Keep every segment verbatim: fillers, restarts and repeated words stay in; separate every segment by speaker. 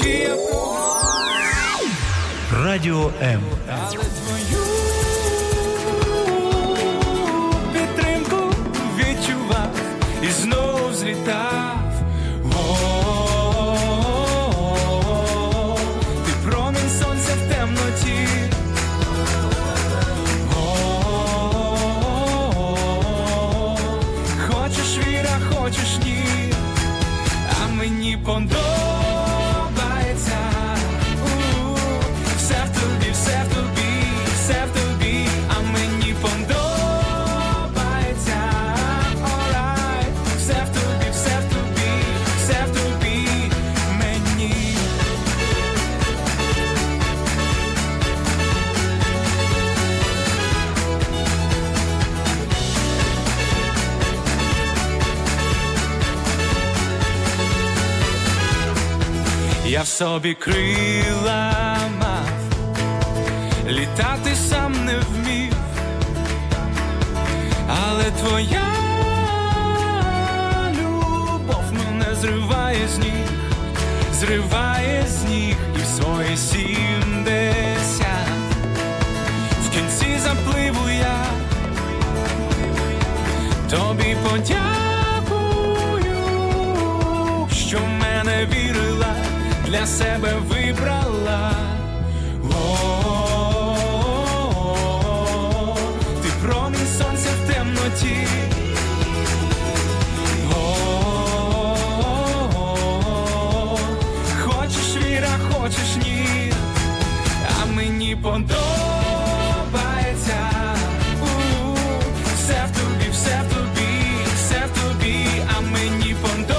Speaker 1: Радіо М.
Speaker 2: Але твою підтримку відчував і знов злітав. О-о-о-о, ти промінь сонця в темноті. О-о-о-о, хочеш віра, хочеш ні, а мені подобається. Я в собі крила мав, літати сам не вмів, але твоя любов мене зриває з ніг, зриває з ніг і в свої сімдесят. В кінці запливу я, тобі подякую, що в мене вірила, для себе вибрала. О-о-о-о, ти промінь сонця в темноті. О-о-о-о, хочеш віра, хочеш ні, а мені подобається. У-у-у, все в тобі, все в тобі, все в тобі, а мені подобається.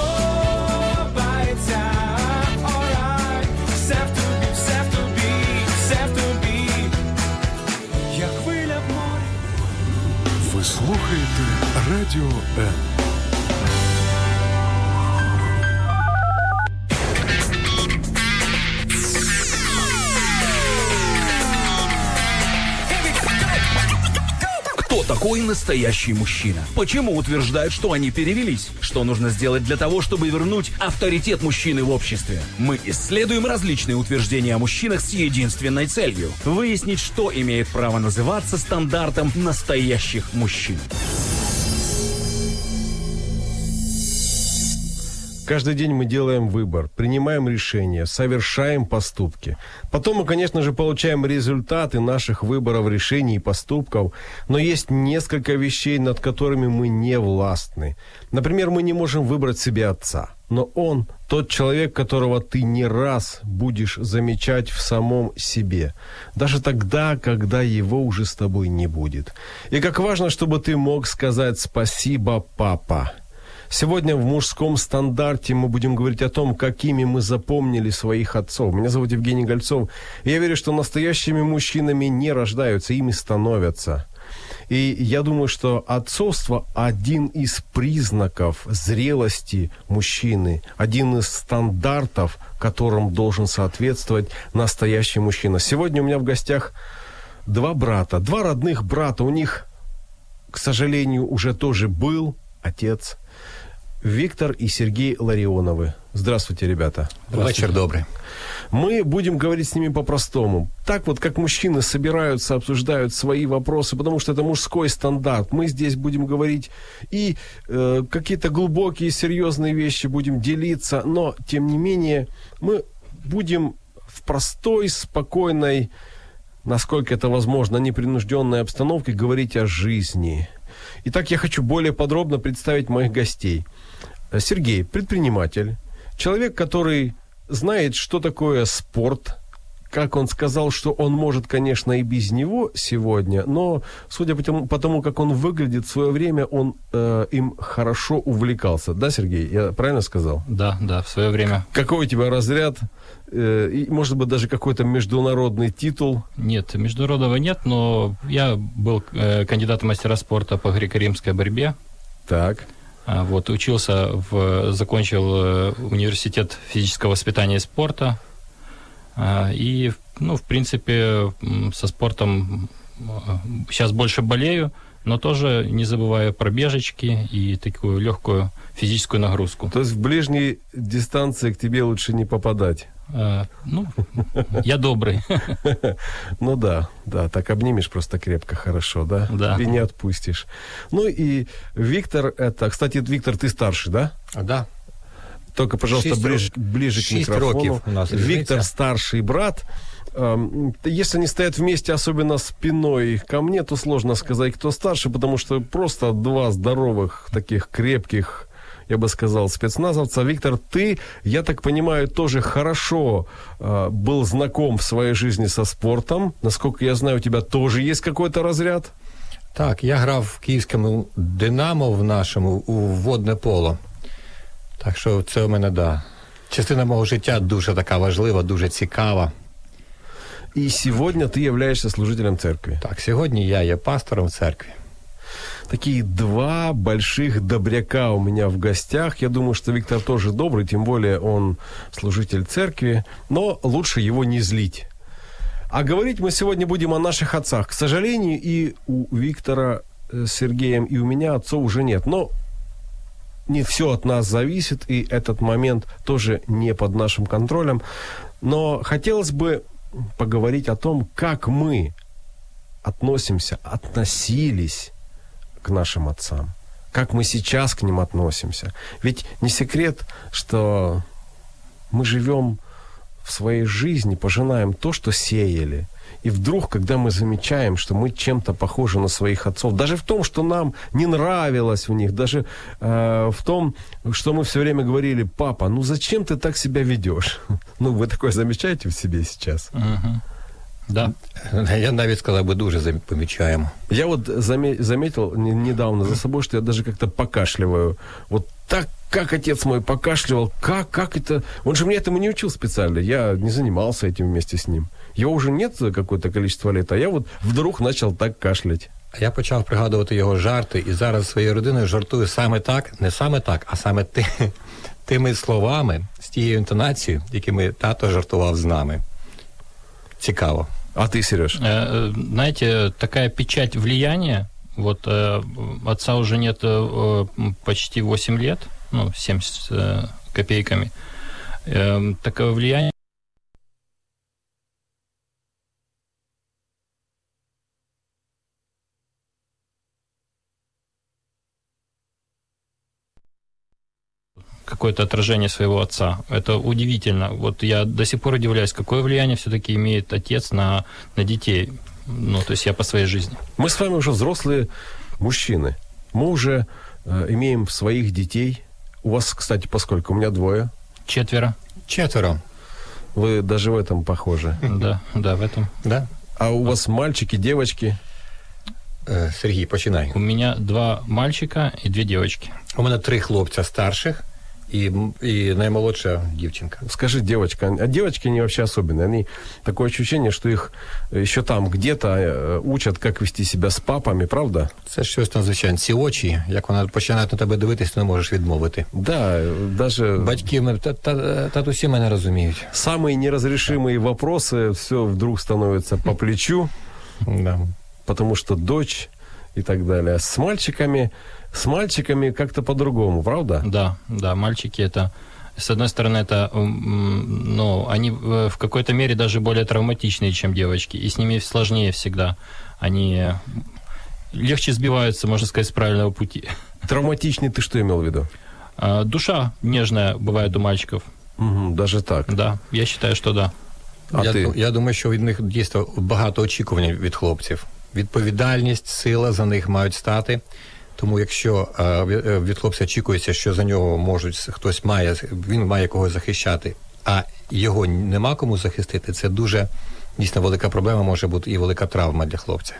Speaker 3: Ви слухаєте Радіо М.
Speaker 4: Кто такой настоящий мужчина? Почему утверждают, что они перевелись? Что нужно сделать для того, чтобы вернуть авторитет мужчины в обществе? Мы исследуем различные утверждения о мужчинах с единственной целью – выяснить, что имеет право называться стандартом настоящих мужчин.
Speaker 5: Каждый день мы делаем выбор, принимаем решения, совершаем поступки. Потом мы, конечно же, получаем результаты наших выборов, решений и поступков. Но есть несколько вещей, над которыми мы не властны. Например, мы не можем выбрать себе отца. Но он тот человек, которого ты не раз будешь замечать в самом себе. Даже тогда, когда его уже с тобой не будет. И как важно, чтобы ты мог сказать «спасибо, папа». Сегодня в мужском стандарте мы будем говорить о том, какими мы запомнили своих отцов. Меня зовут Евгений Гольцов. И я верю, что настоящими мужчинами не рождаются, ими становятся. И я думаю, что отцовство – один из признаков зрелости мужчины, один из стандартов, которым должен соответствовать настоящий мужчина. Сегодня у меня в гостях два брата, два родных брата. У них, к сожалению, уже тоже был отец. Виктор и Сергей Ларионовы. Здравствуйте, ребята.
Speaker 6: Здравствуйте. Вечер добрый.
Speaker 5: Мы будем говорить с ними по-простому. Так вот, как мужчины собираются, обсуждают свои вопросы, потому что это мужской стандарт. Мы здесь будем говорить и э, какие-то глубокие, серьезные вещи будем делиться, но, тем не менее, мы будем в простой, спокойной, насколько это возможно, непринужденной обстановке говорить о жизни. Итак, я хочу более подробно представить моих гостей. Сергей – предприниматель, человек, который знает, что такое спорт. Как он сказал, что он может, конечно, и без него сегодня, но, судя по тому, по тому как он выглядит, в свое время он э, им хорошо увлекался. Да, Сергей? Я правильно сказал?
Speaker 6: Да, да, в свое время.
Speaker 5: Какой у тебя разряд? Э, и, может быть, даже какой-то международный титул?
Speaker 6: Нет, международного нет, но я был э, кандидатом мастера спорта по греко-римской борьбе.
Speaker 5: Так.
Speaker 6: А, вот, учился, в, закончил э, университет физического воспитания и спорта. И, ну, в принципе, со спортом сейчас больше болею, но тоже не забываю пробежечки и такую легкую физическую нагрузку.
Speaker 5: То есть в ближней дистанции к тебе лучше не попадать?
Speaker 6: Э, ну, я добрый.
Speaker 5: Ну да, да, так обнимешь просто крепко, хорошо, да?
Speaker 6: Да.
Speaker 5: И не отпустишь. Ну и Виктор, это, кстати, Виктор, ты старший, да?
Speaker 1: Да.
Speaker 5: Только, пожалуйста,
Speaker 1: Шесть
Speaker 5: ближе,
Speaker 1: рок...
Speaker 5: ближе к
Speaker 1: Шесть
Speaker 5: микрофону.
Speaker 1: років у нас
Speaker 5: Виктор
Speaker 1: різниця.
Speaker 5: старший брат. Эм, Если они стоят вместе, особенно спиной ко мне, то сложно сказать, кто старше, потому что просто два здоровых, таких крепких, я бы сказал, спецназовца. Виктор, ты, я так понимаю, тоже хорошо э, был знаком в своей жизни со спортом. Насколько я знаю, у тебя тоже есть какой-то разряд?
Speaker 1: Так, я грав в київському «Динамо» в нашому у водне поло. Так що це у мене, да. Частина мого життя дуже така важлива, дуже цікава.
Speaker 5: И сегодня ты являешься служителем церкви.
Speaker 1: Так, сьогодні я є пастором в церкві.
Speaker 5: Такие два больших добряка у меня в гостях. Я думаю, что Виктор тоже добрый, тем более он служитель церкви, но лучше его не злить. А говорить мы сегодня будем о наших отцах. К сожалению, и у Виктора с Сергеем, и у меня отцов уже нет. Но не все от нас зависит, и этот момент тоже не под нашим контролем. Но хотелось бы поговорить о том, как мы относимся, относились к нашим отцам. Как мы сейчас к ним относимся. Ведь не секрет, что мы живем в своей жизни, пожинаем то, что сеяли. И вдруг, когда мы замечаем, что мы чем-то похожи на своих отцов, даже в том, что нам не нравилось в них, даже э, в том, что мы все время говорили: папа, ну зачем ты так себя ведешь? Ну, вы такое замечаете в себе сейчас?
Speaker 6: Угу. Да.
Speaker 1: Я навіть сказав би, дуже помічаємо.
Speaker 5: Я вот заме- заметил не- недавно за собой, что я даже как-то покашливаю. Вот так, как отец мой покашливал, как, как это... Он же меня этому не учил специально, я не занимался этим вместе с ним. Его уже нет какое-то количество лет, а я вот вдруг начал так кашлять.
Speaker 1: Я почав пригадувати його жарти, і зараз своєю родиною жартую саме так, не саме так, а саме ти, тими словами, з тією інтонацією, якими тато жартував з нами. Цікаво.
Speaker 5: А ты, Сереж?
Speaker 6: Э, знаете, такая печать влияния, вот э, отца уже нет э, почти восемь лет, ну, семь с э, копейками. Э, такое влияние. Какое-то отражение своего отца. Это удивительно. Вот я до сих пор удивляюсь, какое влияние все-таки имеет отец на, на детей. Ну, то есть я по своей жизни.
Speaker 5: Мы с вами уже взрослые мужчины. Мы уже э, имеем своих детей. У вас, кстати, поскольку? У меня двое.
Speaker 6: Четверо.
Speaker 1: Четверо.
Speaker 5: Вы даже в этом похожи.
Speaker 6: Да, да, в этом.
Speaker 1: Да?
Speaker 5: А у вас мальчики, девочки?
Speaker 1: Е, Сергій, починай.
Speaker 6: У меня два мальчика и две девочки.
Speaker 1: У мене три хлопця старших і, і наймолодша дівчинка.
Speaker 5: Скажи, девочка, а девочки, они вообще особенные. Они, такое ощущение, что их еще там где-то э, учат, как вести себя с папами, правда?
Speaker 1: Це щось надзвичайне. Ці очі, як вони починають на тебе дивитись, ти не можеш відмовити.
Speaker 5: Да, даже...
Speaker 1: Батьки, мене- та- та- татусі мене розуміють.
Speaker 5: Самые неразрешимые вопросы все вдруг становятся по плечу,
Speaker 1: Да.
Speaker 5: потому что дочь и так далее. С мальчиками, с мальчиками как-то по-другому, правда?
Speaker 6: Да, да, мальчики это, с одной стороны, это, м, ну, они в в какой-то мере даже более травматичные, чем девочки, и с ними сложнее всегда. Они легче сбиваются, можно сказать, с правильного пути.
Speaker 5: Травматичный ты что имел в виду?
Speaker 6: А, душа нежная бывает у мальчиков.
Speaker 5: Угу, даже так.
Speaker 6: Да, я считаю, что да.
Speaker 5: А
Speaker 1: я,
Speaker 5: ти?
Speaker 1: я думаю, що від них дійсно багато очікувань від хлопців. Відповідальність, сила за них мають стати. Тому якщо е, від- е, від хлопця очікується, що за нього можуть хтось має, він має когось захищати, а його нема кому захистити, це дуже дійсно велика проблема, може бути і велика травма для хлопця.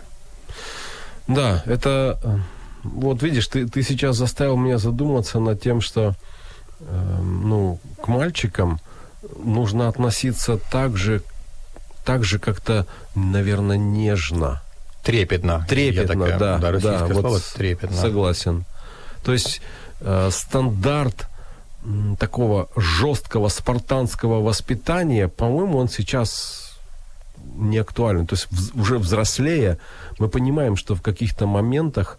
Speaker 5: Да, это... э, Вот видишь, ты, ты сейчас заставил меня задуматься над тем, что э, ну, к мальчикам нужно относиться так же, так же как-то, наверное, нежно.
Speaker 1: Трепетно.
Speaker 5: Трепетно,
Speaker 1: Є таке,
Speaker 5: да,
Speaker 1: да, російське
Speaker 5: да,
Speaker 1: слово
Speaker 5: вот
Speaker 1: трепетно.
Speaker 5: согласен. То есть э, стандарт м, такого жесткого спартанского воспитания, по-моему, он сейчас не актуален. То есть вз- уже взрослея мы понимаем, что в каких-то моментах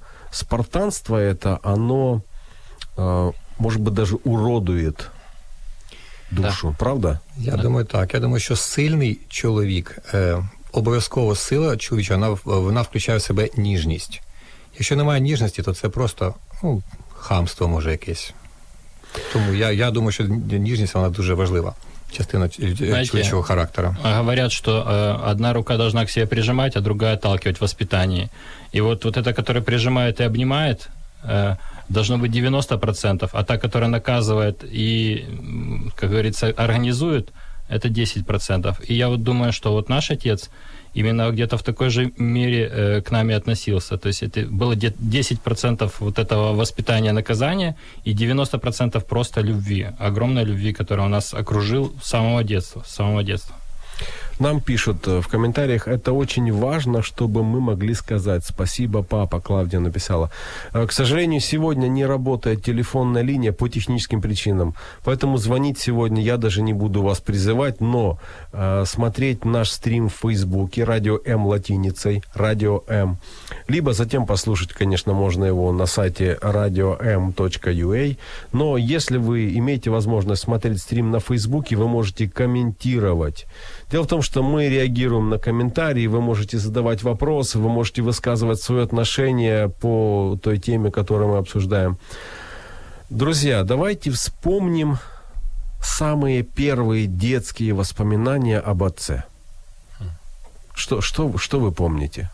Speaker 5: спартанство это, оно, э, может быть, даже уродует душу, да. Правда?
Speaker 1: Я да. думаю, так. Я думаю, що сильний чоловік, е, обов'язково сила чоловіча, вона, вона включає в себе ніжність. Якщо немає ніжності, то це просто, ну, хамство може якесь. Тому я, я думаю, що ніжність, вона дуже важлива. Частина человеческого характера.
Speaker 6: Говорят, что э, одна рука должна к себе прижимать, а другая отталкивать в воспитании. И вот, вот эта, которая прижимает и обнимает, э, должно быть девяносто процентов, а та, которая наказывает и, как говорится, организует, это десять процентов. И я вот думаю, что вот наш отец именно где-то в такой же мере э, к нами относился. То есть это было десять процентов вот этого воспитания, наказания и девяносто процентов просто любви, огромной любви, которая у нас окружил с самого детства, с самого детства.
Speaker 5: Нам пишут в комментариях, это очень важно, чтобы мы могли сказать «Спасибо, папа», Клавдия написала. К сожалению, сегодня не работает телефонная линия по техническим причинам, поэтому звонить сегодня я даже не буду вас призывать, но э, смотреть наш стрим в Фейсбуке «Радио М» латиницей, «Радио М», либо затем послушать, конечно, можно его на сайте радио эм точка ю а, но если вы имеете возможность смотреть стрим на Фейсбуке, вы можете комментировать. Дело в том, что мы реагируем на комментарии, вы можете задавать вопросы, вы можете высказывать свое отношение по той теме, которую мы обсуждаем. Друзья, давайте вспомним самые первые детские воспоминания об отце. Что, что, что вы помните?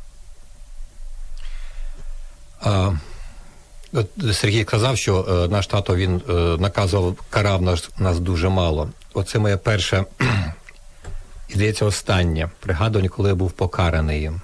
Speaker 1: А, Сергій казав, що е, наш тато, він е, наказував, карав нас, нас дуже мало. Оце моє перше... І, здається, останнє пригадування, коли я був покараний їм.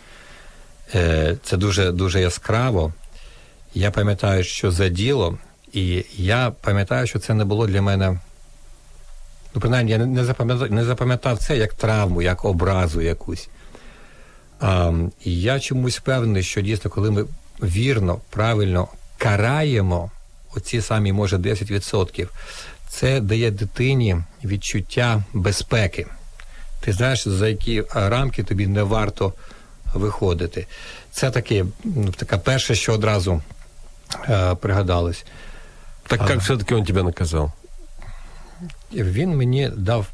Speaker 1: Це дуже, дуже яскраво. Я пам'ятаю, що за діло, і я пам'ятаю, що це не було для мене, ну, принаймні, я не запам'ятав, не запам'ятав це як травму, як образу якусь. А, і я чомусь впевнений, що дійсно, коли ми вірно, правильно караємо оці самі, може, десять відсотків, це дає дитині відчуття безпеки. Ти знаєш, за які рамки тобі не варто виходити. Це таке, така перше, що одразу е, пригадалось.
Speaker 5: Так як а, все-таки він тебе наказав?
Speaker 1: Він мені дав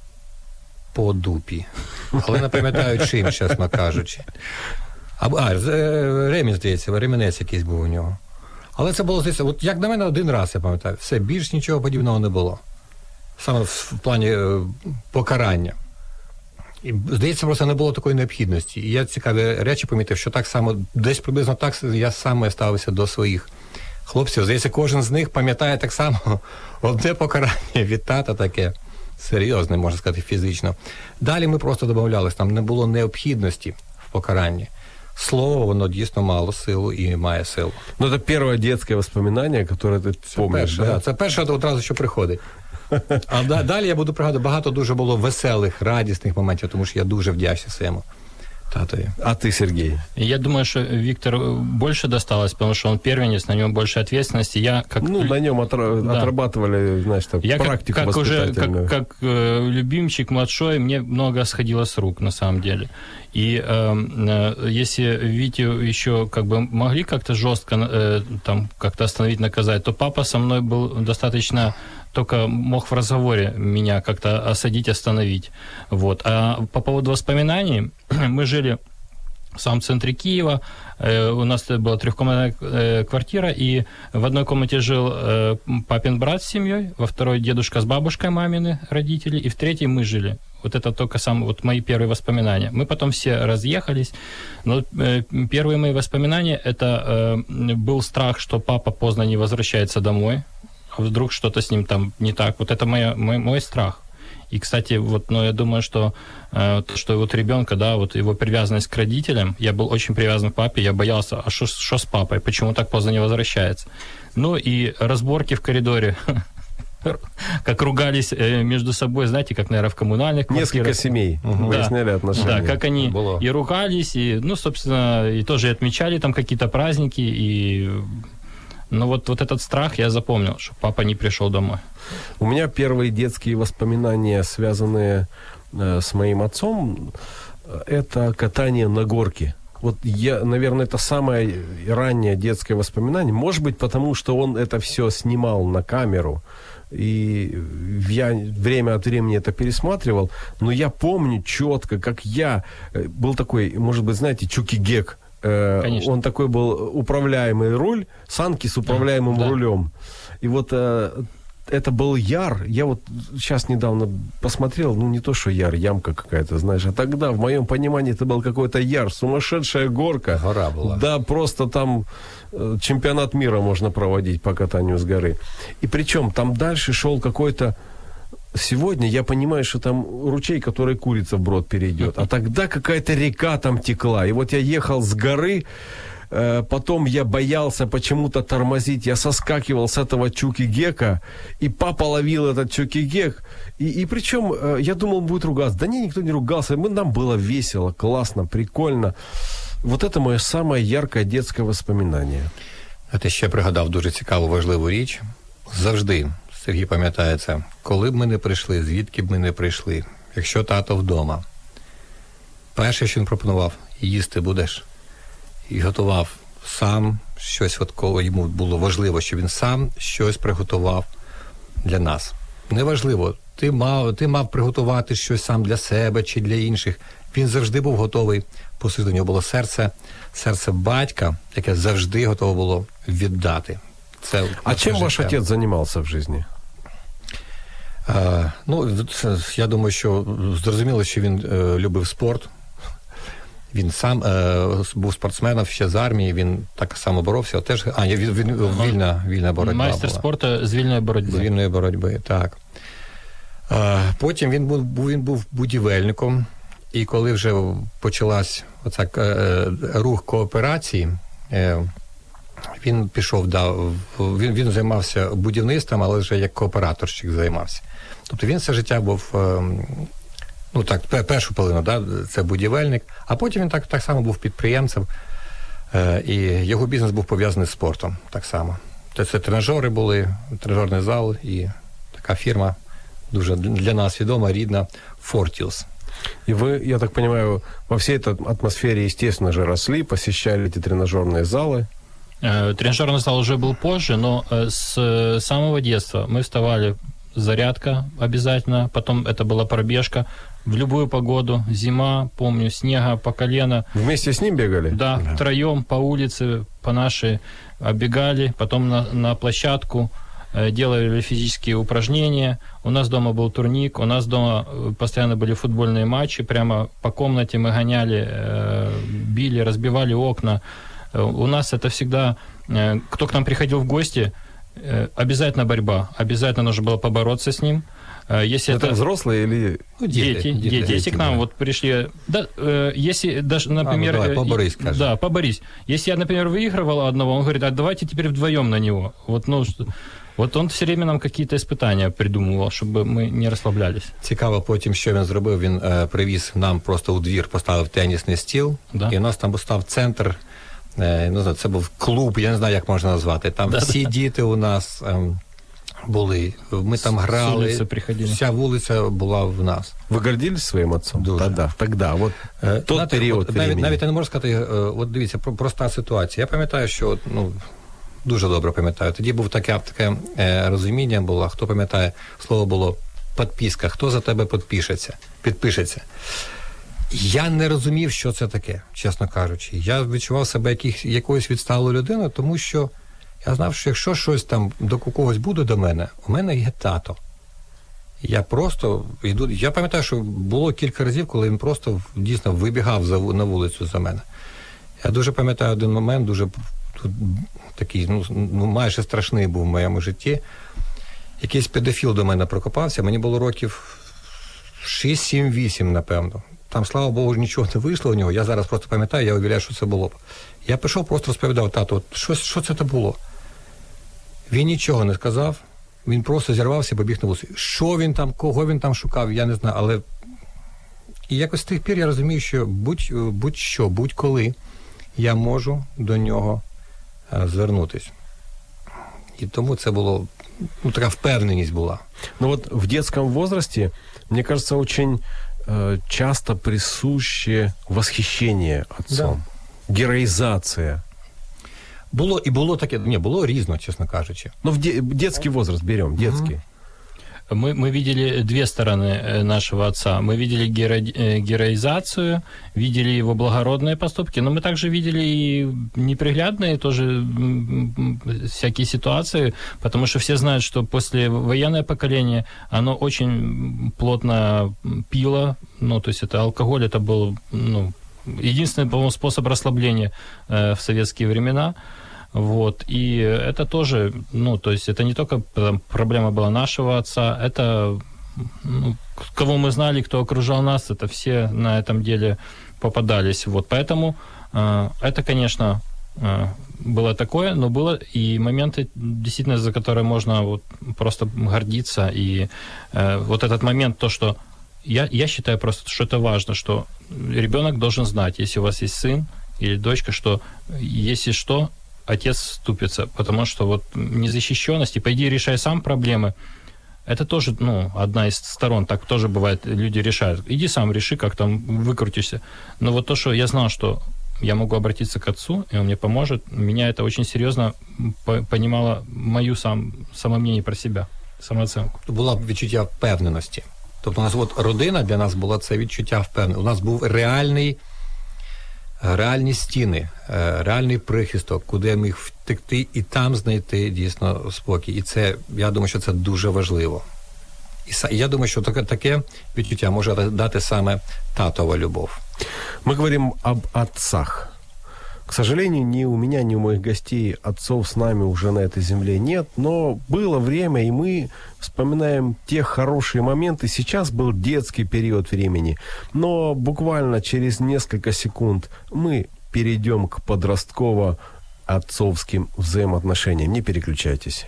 Speaker 1: по дупі. Але не пам'ятаю чим, чесно кажучи. А, а ремінь, здається, ремінець якийсь був у нього. Але це було, здається, от як на мене, один раз, я пам'ятаю. Все, більш нічого подібного не було. Саме в плані е, покарання. І, здається, просто не було такої необхідності. І я цікаві речі помітив, що так само, десь приблизно так я саме ставився до своїх хлопців. Здається, кожен з них пам'ятає так само одне покарання від тата таке серйозне, можна сказати, фізично. Далі ми просто домовлялись, там не було необхідності в покаранні. Слово, воно дійсно мало силу і має силу.
Speaker 5: Ну, це перше дитяче воспоминання, яке ти пам'ятаєш,
Speaker 1: да? Да, це перше одразу, що приходить. А далі я буду пригадувати, багато дуже було веселих, радісних моментів, тому що я дуже вдячний своєму татові.
Speaker 5: А ты, Сергей?
Speaker 6: Я думаю, что Виктору больше досталось, потому что он первенец, на нем больше ответственности. Я как...
Speaker 5: Ну, на нем отра... да. отрабатывали, знаешь, так,
Speaker 6: я
Speaker 5: практику
Speaker 6: как, как
Speaker 5: воспитательную.
Speaker 6: Уже, как как э, любимчик младшой, мне много сходило с рук, на самом деле. И э, э, если Витю еще как бы могли как-то жестко э, там как-то остановить, наказать, то папа со мной был достаточно... только мог в разговоре меня как-то осадить, остановить. Вот. А по поводу воспоминаний, мы жили в самом центре Киева, у нас была трехкомнатная квартира, и в одной комнате жил папин брат с семьей, во второй дедушка с бабушкой, мамины родители, и в третьей мы жили. Вот это только самые вот мои первые воспоминания. Мы потом все разъехались, но первые мои воспоминания, это был страх, что папа поздно не возвращается домой, а вдруг что-то с ним там не так. Вот это моя, мой, мой страх. И, кстати, вот, ну, я думаю, что, э, что вот ребенка, да, вот его привязанность к родителям, я был очень привязан к папе, я боялся, а что с папой, почему так поздно не возвращается? Ну, и разборки в коридоре, как ругались между собой, знаете, как, наверное, в коммунальных квартирах.
Speaker 5: Несколько семей выясняли отношения.
Speaker 6: Да, как они и ругались, и, ну, собственно, и тоже отмечали там какие-то праздники, и... Но вот, вот этот страх я запомнил, что папа не пришел домой.
Speaker 5: У меня первые детские воспоминания, связанные э, с моим отцом, это катание на горке. Вот я, наверное, это самое раннее детское воспоминание. Может быть, потому что он это все снимал на камеру. и я время от времени это пересматривал, но я помню четко, как я... Был такой, может быть, знаете, Чуки Гек.
Speaker 6: Конечно.
Speaker 5: Он такой был управляемый руль, санки с управляемым да. рулем. И вот это был яр. Я вот сейчас недавно посмотрел, ну не то, что яр, ямка какая-то, знаешь, а тогда, в моем понимании, это был какой-то яр, сумасшедшая горка.
Speaker 1: Гора была.
Speaker 5: Да, просто там чемпионат мира можно проводить по катанию с горы. И причем там дальше шел какой-то... Сегодня я понимаю, что там ручей, который курица в брод перейдет. А тогда какая-то река там текла. И вот я ехал с горы, потом я боялся почему-то тормозить. Я соскакивал с этого Чуки-Гека, и папа ловил этот Чуки-Гек. И, и причем я думал, будет ругаться. Да не, никто не ругался. Мы, нам было весело, классно, прикольно. Вот это моє самое яркое детское воспоминание.
Speaker 1: А ти ще пригадав дуже цікаву, важливу річ. Завжди, Сергій пам'ятає це, коли б ми не прийшли, звідки б ми не прийшли, якщо тато вдома, перше, що він пропонував, їсти будеш. І готував сам щось, от коли йому було важливо, що він сам щось приготував для нас. Неважливо, ти мав, ти мав приготувати щось сам для себе чи для інших. Він завжди був готовий, посилити. У нього було серце, серце батька, яке завжди готове було віддати. Це,
Speaker 5: а чим життя. Ваш отець займався в житті?
Speaker 1: А, ну, я думаю, що зрозуміло, що він е, любив спорт. Він сам е, був спортсменом ще з армії, він так само боровся. Теж, а, він, він, вільна, вільна боротьба
Speaker 6: Майстер
Speaker 1: була.
Speaker 6: спорту з вільної боротьби.
Speaker 1: З вільної боротьби, так. А, потім він був, він був будівельником, і коли вже почалась оця е, рух кооперації, е, він пішов, да, він, він займався будівництвом, але вже як кооператорщик займався. Тобто він все життя був, е, ну так, першу половину, да, це будівельник, а потім він так, так само був підприємцем, е, і його бізнес був пов'язаний з спортом так само. Тобто це тренажери були, тренажерний зал і така фірма, дуже для нас відома, рідна, Fortius.
Speaker 5: И вы, я так понимаю, во всей этой атмосфере, естественно же, росли, посещали эти тренажерные залы.
Speaker 6: Тренажерный зал уже был позже, но с самого детства мы вставали, зарядка обязательно, потом это была пробежка в любую погоду, зима, помню, снега по колено.
Speaker 5: Вместе с ним бегали?
Speaker 6: Да, да. Втроем по улице, по нашей оббегали, потом на, на площадку, делали физические упражнения. У нас дома был турник, у нас дома постоянно были футбольные матчи, прямо по комнате мы гоняли, били, разбивали окна. У нас это всегда, кто к нам приходил в гости, обязательно борьба, обязательно нужно было побороться с ним. Если
Speaker 5: это,
Speaker 6: это
Speaker 5: взрослые или
Speaker 6: ну, дети, дети, дети, дети, если к нам да. вот пришли, да, если даже, например,
Speaker 1: а, ну, давай, поборись, скажи.
Speaker 6: Да, поборись. Если я, например, выигрывал одного, он говорит, а давайте теперь вдвоем на него. Вот, ну, вот он все время нам какие-то испытания придумывал, чтобы мы не розслаблялись.
Speaker 1: Цікаво потім, що він зробив. Він е, привіз нам просто у двір, поставив тенісний стіл, да. І у нас там став центр, е, не знаю, це був клуб, я не знаю, як можна назвати. Там да, всі да. діти у нас е, були, ми там грали, вся вулиця була в нас.
Speaker 5: Ви гордились своїм отцом?
Speaker 1: Дуже.
Speaker 5: Тогда, тогда, от
Speaker 1: е,
Speaker 5: тот
Speaker 1: знаєте,
Speaker 5: період
Speaker 1: от, навіть, навіть я не можу сказати, е, от дивіться, проста ситуація. Я пам'ятаю, що, ну, дуже добре пам'ятаю. Тоді був таке, таке е, розуміння було, хто пам'ятає, слово було підписка, хто за тебе підпишеться, підпишеться. Я не розумів, що це таке, чесно кажучи. Я відчував себе яких, якоюсь відсталою людиною, тому що я знав, що якщо щось там до когось буде до мене, у мене є тато. Я просто йду, я пам'ятаю, що було кілька разів, коли він просто дійсно вибігав за, на вулицю за мене. Я дуже пам'ятаю один момент, дуже тут такий, ну, ну, майже страшний був в моєму житті. Якийсь педофіл до мене прокопався, мені було років шість, сім, вісім, напевно. Там, слава Богу, нічого не вийшло у нього. Я зараз просто пам'ятаю, я уявляю, що це було. Я пішов, просто розповідав, тату, от що, що це було? Він нічого не сказав, він просто зірвався і побіг на вулицю. Що він там, кого він там шукав, я не знаю, але і якось з тих пір я розумію, що будь, будь-що, будь-коли я можу до нього звернутись. І тому це було, ну, така впевненість була.
Speaker 5: Ну вот в детском возрасте, мне кажется, очень э, часто присуще восхищение отцом, да. Героизация.
Speaker 1: Було і було таке, ні, було різно, чесно кажучи.
Speaker 5: Ну в де, детский возраст берем, детский.
Speaker 6: мы, мы видели две стороны нашего отца. Мы видели геро, героизацию, видели его благородные поступки, но мы также видели и неприглядные тоже всякие ситуации, потому что все знают, что послевоенное поколение, оно очень плотно пило, ну, то есть это алкоголь, это был, ну, единственный, по-моему, способ расслабления э, в советские времена. Вот. И это тоже, ну, то есть это не только там, проблема была нашего отца, это, ну, кого мы знали, кто окружал нас, это все на этом деле попадались. Вот. Поэтому э, это, конечно, э, было такое, но было и моменты, действительно, за которые можно вот просто гордиться. И э, вот этот момент, то, что я, я считаю просто, что это важно, что ребенок должен знать, если у вас есть сын или дочка, что если что, отец вступится, потому что вот незащищенность, и, по идее, решай сам проблемы, это тоже, ну, одна из сторон, так тоже бывает, люди решают. Иди сам реши, как там выкрутишься. Но вот то, что я знал, что я могу обратиться к отцу, и он мне поможет, меня это очень серьезно понимало мою сам, самомнение про себя, самооценку.
Speaker 1: Було відчуття впевненості. Тобто у нас от родина для нас була це відчуття впевненості. У нас був реальний реальні стіни, реальний прихисток, куди я міг втекти і там знайти дійсно спокій. І це, я думаю, що це дуже важливо. І я думаю, що таке, таке відчуття може дати саме татова любов.
Speaker 5: Мы говорим об отцах. К сожалению, ни у меня, ни у моих гостей отцов с нами уже на этой земле нет, но было время, и мы вспоминаем те хорошие моменты. Сейчас был детский период времени, но буквально через несколько секунд мы перейдем к подростково-отцовским взаимоотношениям. Не переключайтесь.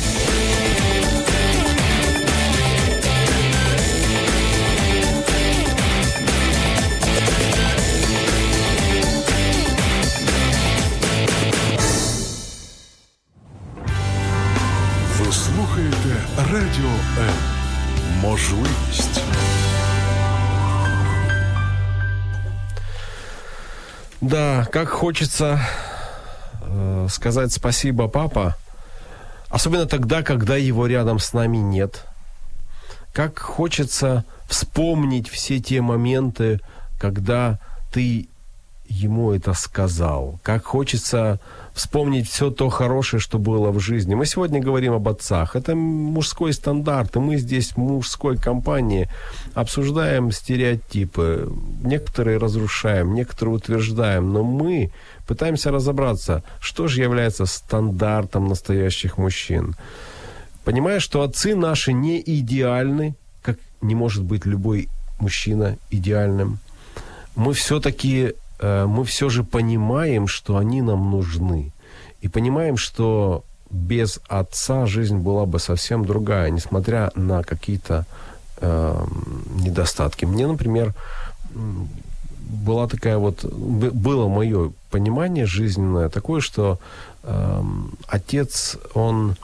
Speaker 3: Слухаєте Радіо М. Можливість.
Speaker 5: Да, как хочется э, сказать спасибо, папа. Особенно тогда, когда его рядом с нами нет. Как хочется вспомнить все те моменты, когда ты ему это сказал. Как хочется вспомнить все то хорошее, что было в жизни. Мы сегодня говорим об отцах. Это мужской стандарт, и мы здесь в мужской компании обсуждаем стереотипы. Некоторые разрушаем, некоторые утверждаем, но мы пытаемся разобраться, что же является стандартом настоящих мужчин. Понимая, что отцы наши не идеальны, как не может быть любой мужчина идеальным, мы все-таки мы все же понимаем, что они нам нужны. И понимаем, что без отца жизнь была бы совсем другая, несмотря на какие-то э, недостатки. Мне, например, была такая вот, было мое понимание жизненное такое, что э, отец, он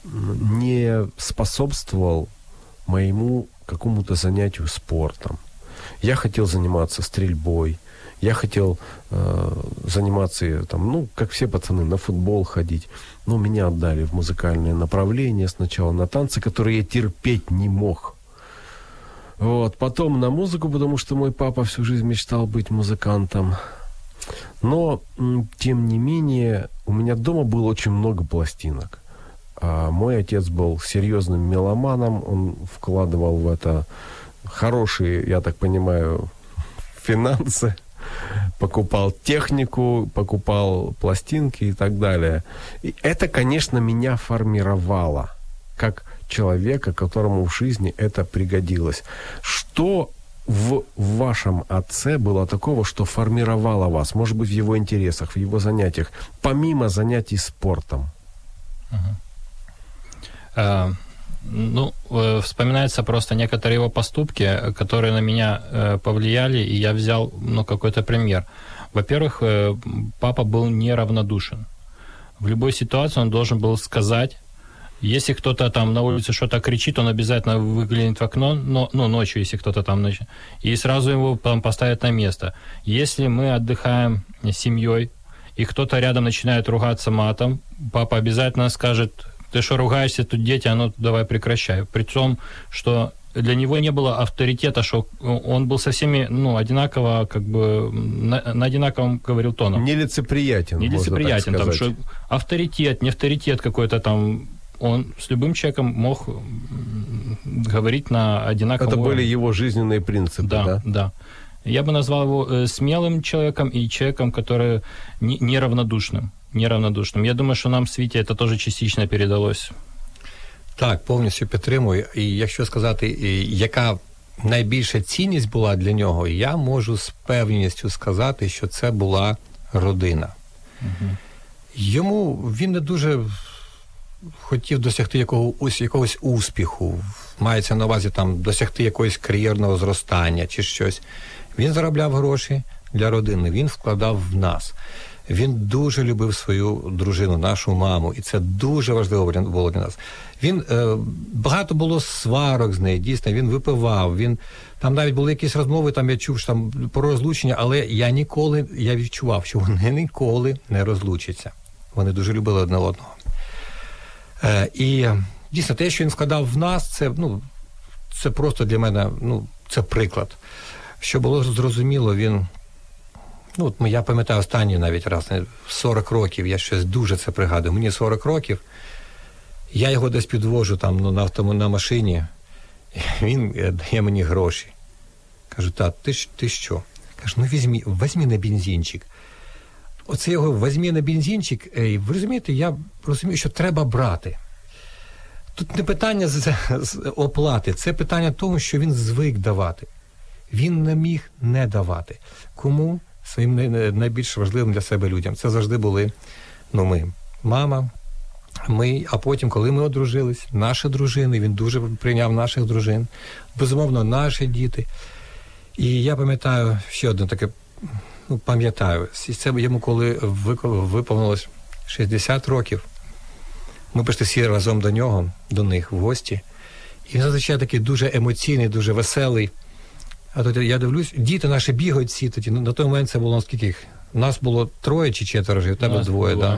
Speaker 5: не способствовал моему какому-то занятию спортом. Я хотел заниматься стрельбой, я хотел э, заниматься, там, ну, как все пацаны, на футбол ходить. Но меня отдали в музыкальное направление. Сначала на танцы, которые я терпеть не мог. Вот. Потом на музыку, потому что мой папа всю жизнь мечтал быть музыкантом. Но, тем не менее, у меня дома было очень много пластинок. А мой отец был серьезным меломаном. Он вкладывал в это хорошие, я так понимаю, финансы. Покупал технику, покупал пластинки и так далее. И это, конечно, меня формировало как человека, которому в жизни это пригодилось. Что в вашем отце было такого, что формировало вас? Может быть, в его интересах, в его занятиях, помимо занятий спортом?
Speaker 6: Uh-huh. Uh... Ну, э, вспоминаются просто некоторые его поступки, которые на меня э, повлияли, и я взял, ну, какой-то пример. Во-первых, э, папа был неравнодушен. В любой ситуации он должен был сказать, если кто-то там на улице что-то кричит, он обязательно выглянет в окно, но, ну, ночью, если кто-то там ночью, и сразу его там поставят на место. Если мы отдыхаем с семьей, и кто-то рядом начинает ругаться матом, папа обязательно скажет: ты что ругаешься, тут дети, а ну давай прекращай. При том, что для него не было авторитета, что он был со всеми, ну, одинаково, как бы, на, на одинаковом говорил тоном.
Speaker 5: Нелицеприятен,
Speaker 6: Нелицеприятен, там, что авторитет, не авторитет какой-то там, он с любым человеком мог говорить на одинаковом
Speaker 5: Это
Speaker 6: уровне.
Speaker 5: были его жизненные принципы, да?
Speaker 6: Да, да. Я бы назвал его э, смелым человеком и человеком, который не, неравнодушным. Неравнодушным. Я думаю, що нам в світі це теж частично передалось.
Speaker 1: Так, повністю підтримую. І якщо сказати, яка найбільша цінність була для нього, я можу з певністю сказати, що це була родина. Угу. Йому, він не дуже хотів досягти якогось, якогось успіху, мається на увазі там досягти якогось кар'єрного зростання чи щось. Він заробляв гроші для родини, він вкладав в нас. Він дуже любив свою дружину, нашу маму, і це дуже важливо було для нас. Він, е, багато було сварок з нею, дійсно, він випивав, він, там навіть були якісь розмови, там я чув, що там про розлучення, але я ніколи, я відчував, що вони ніколи не розлучаться. Вони дуже любили одне одного. Е, і дійсно, те, що він вкладав в нас, це, ну, це просто для мене, ну, це приклад. Що було зрозуміло, він... Ну, от я пам'ятаю останній навіть раз, сорок років, я щось дуже це пригадую. Мені сорок років, я його десь підвожу там ну, на, автому, на машині, він дає мені гроші. Кажу, тат, ти, ти що? Кажу, ну візьмі, візьмі на бензинчик. Оце його візьмі на бензинчик, ей, ви розумієте, я розумію, що треба брати. Тут не питання з, з оплати, це питання того, що він звик давати. Він не міг не давати. Кому? Своїм найбільш важливим для себе людям. Це завжди були, ну, ми, мама, ми, а потім, коли ми одружились, наші дружини, він дуже прийняв наших дружин, безумовно, наші діти. І я пам'ятаю, ще одне таке, ну, пам'ятаю, це йому, коли виповнилось шістдесят років, ми пішли всі разом до нього, до них в гості, і він зазвичай такий дуже емоційний, дуже веселий. А тут я дивлюсь, діти наші бігають всі тоді. На той момент це було скільки їх? Нас було троє чи четверо, у тебе Нас двоє, так?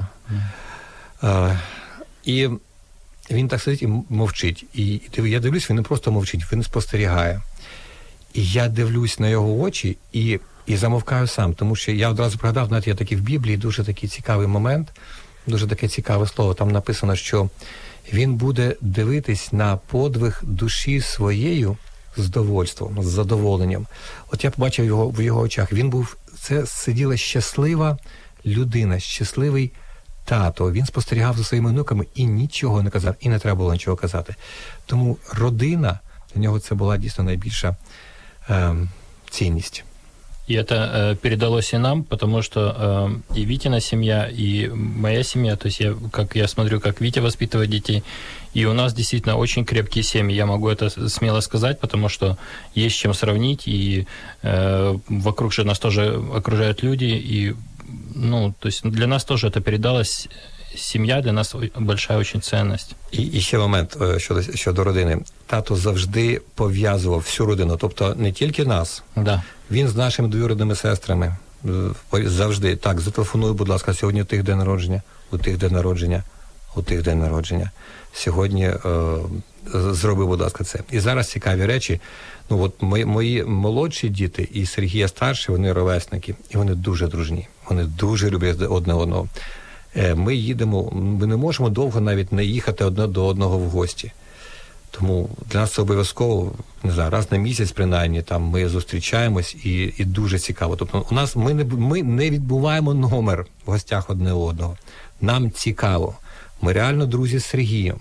Speaker 1: Да? І він так сидить і мовчить. І я дивлюсь, він не просто мовчить, він спостерігає. І я дивлюсь на його очі і, і замовкаю сам, тому що я одразу пригадав, навіть є такий в Біблії дуже такий цікавий момент, дуже таке цікаве слово. Там написано, що він буде дивитись на подвиг душі своєю з довольством, з задоволенням. От я побачив його в його очах. Він був, це сиділа щаслива людина, щасливий тато. Він спостерігав за своїми внуками і нічого не казав, і не треба було нічого казати. Тому родина, для нього це була дійсно найбільша е, цінність.
Speaker 6: И это э, передалось и нам, потому что э, и Витина семья, и моя семья, то есть я, как я смотрю, как Витя воспитывает детей, и у нас действительно очень крепкие семьи, я могу это смело сказать, потому что есть с чем сравнить, и э, вокруг же нас тоже окружают люди, и, ну, то есть для нас тоже это передалось. Сім'я для нас большая очень цінність.
Speaker 1: І, і ще момент щодо, щодо родини. Тато завжди пов'язував всю родину, тобто не тільки нас.
Speaker 6: Да.
Speaker 1: Він з нашими двоюрідними сестрами завжди, так, зателефонуй, будь ласка, сьогодні у тих день народження, у тих день народження, у тих день народження. Сьогодні е, зроби, будь ласка, це. І зараз цікаві речі. Ну, от мої, мої молодші діти і Сергія старший, вони ровесники, і вони дуже дружні. Вони дуже люблять одне одного. Ми їдемо, ми не можемо довго навіть не їхати одне до одного в гості. Тому для нас це обов'язково, не знаю, раз на місяць принаймні, там ми зустрічаємось і, і дуже цікаво. Тобто у нас, ми не, ми не відбуваємо номер в гостях одне одного. Нам цікаво. Ми реально друзі з Сергієм.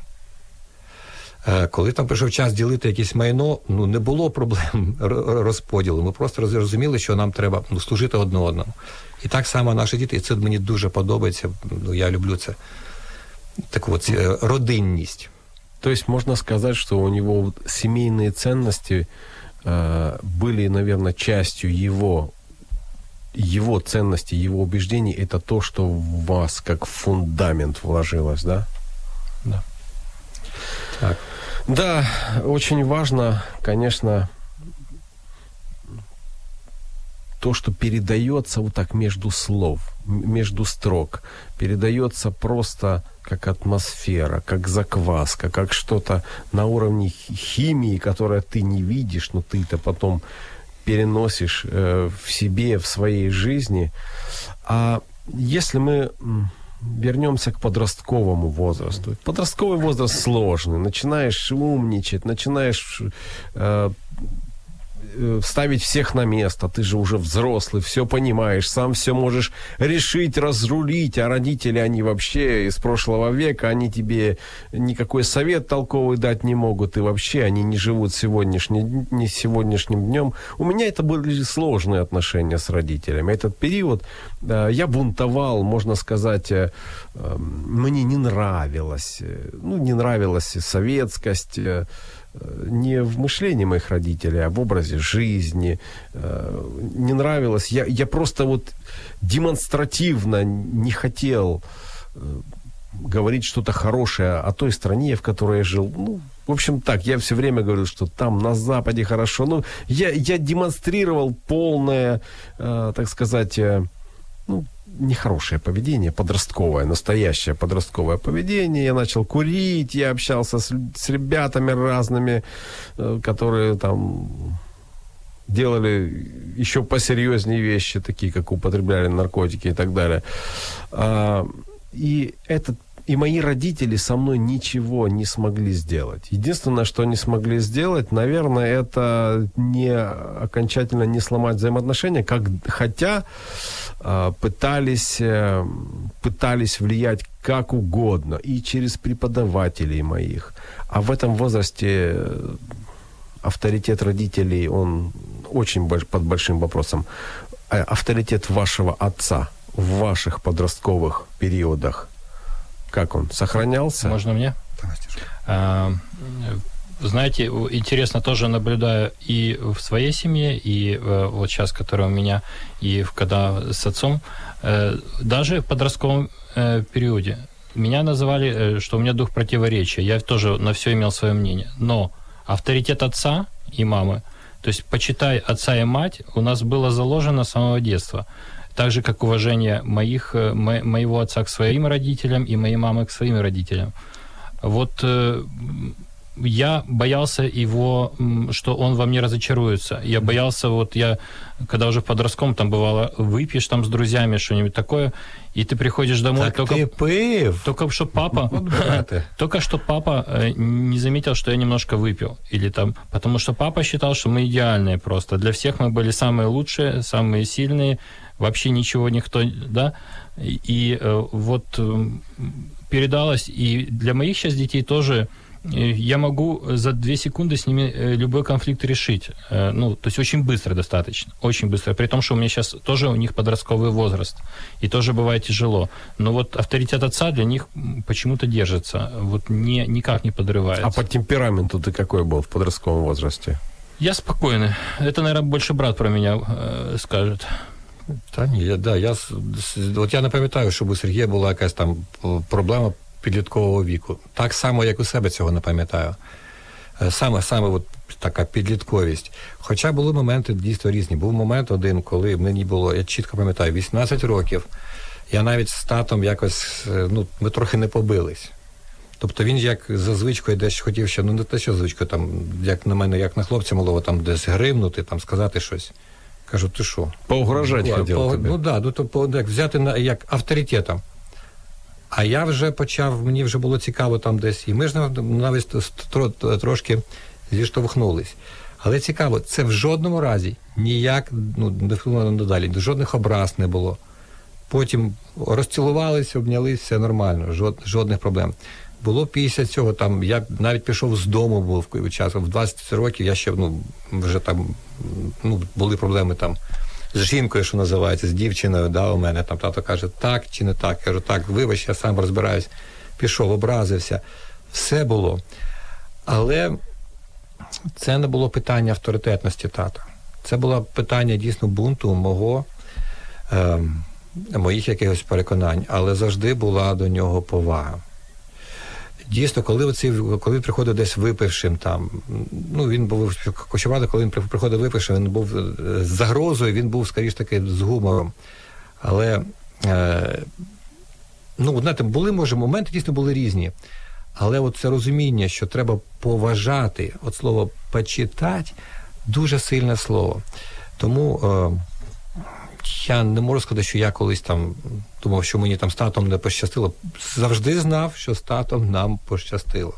Speaker 1: Коли там прийшов час ділити якесь майно, ну не було проблем розподілу. Ми просто розуміли, що нам треба ну, служити одне одному. І так само наші діти, і це мені дуже подобається, ну, я люблю це, таку от родинність.
Speaker 5: То есть можно сказать, что у него семейные ценности э, были, наверное, частью его, его ценностей, его убеждений. Это то, что в вас как фундамент вложилось, да?
Speaker 6: Да.
Speaker 5: Так. Да, очень важно, конечно, то, что передается вот так между слов, между строк, передается просто как атмосфера, как закваска, как что-то на уровне химии, которое ты не видишь, но ты это потом переносишь э, в себе, в своей жизни. А если мы вернемся к подростковому возрасту. Подростковый возраст сложный. Начинаешь умничать, начинаешь э, ставить всех на место. Ты же уже взрослый, все понимаешь, сам все можешь решить, разрулить. А родители, они вообще из прошлого века, они тебе никакой совет толковый дать не могут. И вообще они не живут сегодняшним, не сегодняшним днем. У меня это были сложные отношения с родителями. Этот период э, я бунтовал, можно сказать, э, э, мне не нравилось. Ну, не нравилась советскость, э, не в мышлении моих родителей, а в образе жизни. Не нравилось. Я, я просто вот демонстративно не хотел говорить что-то хорошее о той стране, в которой я жил. Ну, в общем, так, я все время говорил, что там на Западе хорошо. Ну, я, я демонстрировал полное, так сказать, ну, нехорошее поведение, подростковое, настоящее подростковое поведение. Я начал курить, я общался с, с ребятами разными, которые там делали еще посерьезнее вещи, такие как употребляли наркотики и так далее. И этот И мои родители со мной ничего не смогли сделать. Единственное, что они смогли сделать, наверное, это не окончательно не сломать взаимоотношения, как, хотя э, пытались, э, пытались влиять как угодно, и через преподавателей моих. А в этом возрасте авторитет родителей, он очень больш, под большим вопросом. Авторитет вашего отца в ваших подростковых периодах, как он сохранялся?
Speaker 6: Можно мне? А, знаете, интересно тоже наблюдаю и в своей семье, и вот сейчас, которая у меня, и когда с отцом, даже в подростковом периоде меня называли, что у меня дух противоречия. Я тоже на все имел свое мнение. Но авторитет отца и мамы, то есть почитай отца и мать, у нас было заложено с самого детства. Так же, как уважение моих, мо, моего отца к своим родителям и моей мамы к своим родителям. Вот э, я боялся его, что он во мне разочаруется. Я боялся, вот я, когда уже в подростковом, там бывало, выпьешь там с друзьями что-нибудь такое, и ты приходишь домой...
Speaker 1: Так
Speaker 6: только,
Speaker 1: ты пив.
Speaker 6: Только что папа... Только что папа не заметил, что я немножко выпил. Или там... Потому что папа считал, что мы идеальные просто. Для всех мы были самые лучшие, самые сильные, вообще ничего никто, да, и, и вот передалось, и для моих сейчас детей тоже я могу за две секунды с ними любой конфликт решить, ну, то есть очень быстро достаточно, очень быстро, при том, что у меня сейчас тоже у них подростковый возраст, и тоже бывает тяжело, но вот авторитет отца для них почему-то держится, вот не, никак не подрывается.
Speaker 5: А по темпераменту ты какой был в подростковом возрасте? Я
Speaker 6: спокойный, это, наверное, больше брат про меня э, скажет.
Speaker 1: Та ні, да, я, от я не пам'ятаю, щоб у Сергія була якась там проблема підліткового віку. Так само, як у себе цього не пам'ятаю. Саме, саме от така підлітковість. Хоча були моменти дійсно різні. Був момент один, коли мені було, я чітко пам'ятаю, вісімнадцять років. Я навіть з татом якось, ну, ми трохи не побились. Тобто він як за звичкою десь хотів ще, ну не те, що звичкою, там, як на мене, як на хлопця малого, там десь гримнути, там сказати щось. Кажу, ти що?
Speaker 5: Поугрожати хотів
Speaker 1: по,
Speaker 5: тобі.
Speaker 1: Ну так, да, ну, то, як взяти на, як авторитетом. А я вже почав, мені вже було цікаво там десь, і ми ж навіть трошки зіштовхнулись. Але цікаво, це в жодному разі ніяк, ну, не далі, жодних образ не було. Потім розцілувалися, обнялися, все нормально, жод, жодних проблем. Було після цього, там, я навіть пішов з дому, був часом, в двадцять років я ще, ну, вже там, ну, були проблеми там з жінкою, що називається, з дівчиною, да, у мене, там тато каже, так чи не так, я кажу, так, вибач, я сам розбираюсь, пішов, образився, все було. Але це не було питання авторитетності тата, це було питання дійсно бунту мого, е, моїх якихось переконань, але завжди була до нього повага. Дійсно, коли оці, коли він приходив десь випившим, там, ну, він був, щоправда, коли він приходив випившим, він був з загрозою, він був, скоріш таки, з гумором. Але, е, ну, знаєте, були, може, моменти дійсно були різні. Але от це розуміння, що треба поважати, от слово «почитати» дуже сильне слово. Тому е, я не можу сказати, що я колись там думав, що мені там з татом не пощастило. Завжди знав, що з татом нам пощастило.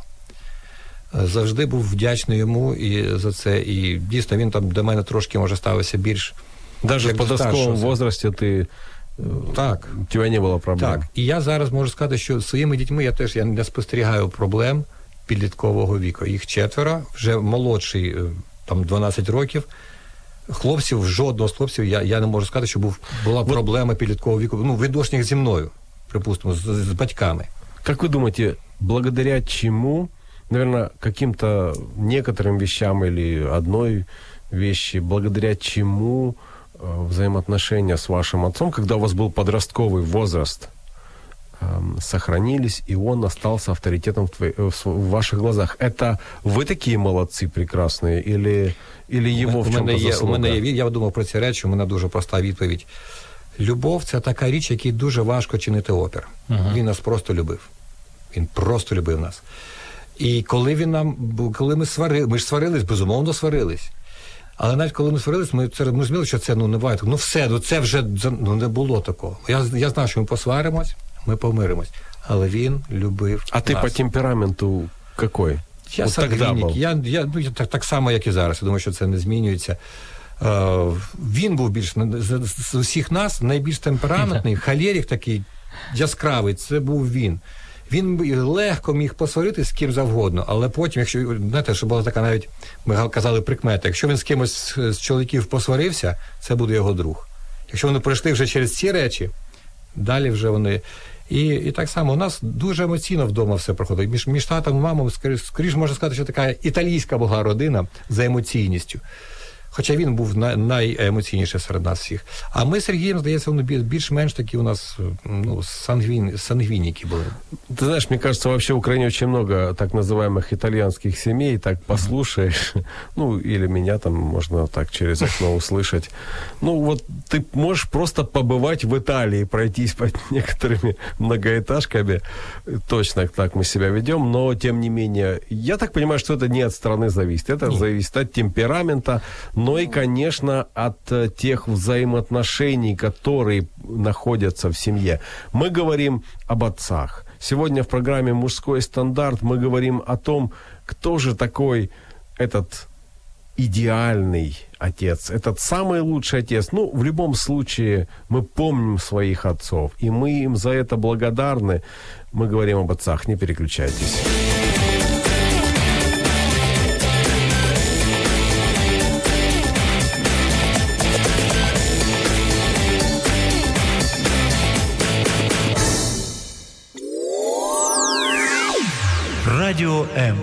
Speaker 1: Завжди був вдячний йому і за це. І дійсно він там до мене трошки, може, ставився більш...
Speaker 5: Даже в подростковому возрасті ти...
Speaker 1: Так.
Speaker 5: У тебе не було проблем.
Speaker 1: Так. І я зараз можу сказати, що своїми дітьми я теж я не спостерігаю проблем підліткового віку. Їх четверо, вже молодший, там, дванадцять років. Хлопців, жодного з хлопців, я, я не можу сказати, що був, була вот. Проблема підліткового віку. Ну, відношеннях зі мною, припустимо, з, з батьками.
Speaker 5: Как вы думаете, благодаря чему, наверное, каким-то некоторым вещам или одной вещи, благодаря чему взаимоотношения с вашим отцом, когда у вас был подростковый возраст, сохранились, и он остался авторитетом в, твои, в ваших глазах? Это вы такие молодцы прекрасные, или, или его в чому-то заслуга?
Speaker 1: У мене є, я думав про ці речі, у мене дуже проста відповідь. Любов – це така річ, якій дуже важко чинити опір. Uh-huh. Він нас просто любив. Він просто любив нас. І коли він нам, коли ми сварили, ми ж сварились, безумовно сварились. Але навіть коли ми сварились, ми, це, ми розуміли, що це ну, не буває. Ну все, ну це вже ну, не було такого. Я, я знав, що ми посваримось, ми помиримось. Але він любив
Speaker 5: А
Speaker 1: нас.
Speaker 5: ти по темпераменту який?
Speaker 1: Я вот сангвінік. Я, я, ну, так, так само, як і зараз. Я думаю, що це не змінюється. Uh, він був більш, з, з усіх нас, найбільш темпераментний, холерик такий яскравий, це був він. Він легко міг посваритися з ким завгодно, але потім, якщо, знаєте, що була така навіть, ми казали прикмета, якщо він з кимось з чоловіків посварився, це буде його друг. Якщо вони пройшли вже через ці речі, далі вже вони... І, і так само у нас дуже емоційно вдома все проходить. Між, між татом і мамою, скоріш, скоріш можна сказати, що така італійська була родина за емоційністю. Хоча він був най- найемоційніший серед нас всіх. А ми з Сергієм, здається, більш-менш такі у нас ну, сангвін, сангвиники были.
Speaker 5: Ты знаешь, мне кажется, вообще в Украине очень много так называемых итальянских семей, так послушаешь, mm-hmm. ну, или меня там можно так через окно услышать. Ну, вот ты можешь просто побывать в Италии, пройтись по некоторыми многоэтажками. Точно так мы себя ведем, но, тем не менее, я так понимаю, что это не от страны зависит. Это mm-hmm. зависит от темперамента, но и, конечно, от тех взаимоотношений, которые находятся в семье. Мы говорим об отцах. Сегодня в программе «Мужской стандарт» мы говорим о том, кто же такой этот идеальный отец, этот самый лучший отец. Ну, в любом случае, мы помним своих отцов, и мы им за это благодарны. Мы говорим об отцах, не переключайтесь.
Speaker 7: Радио М.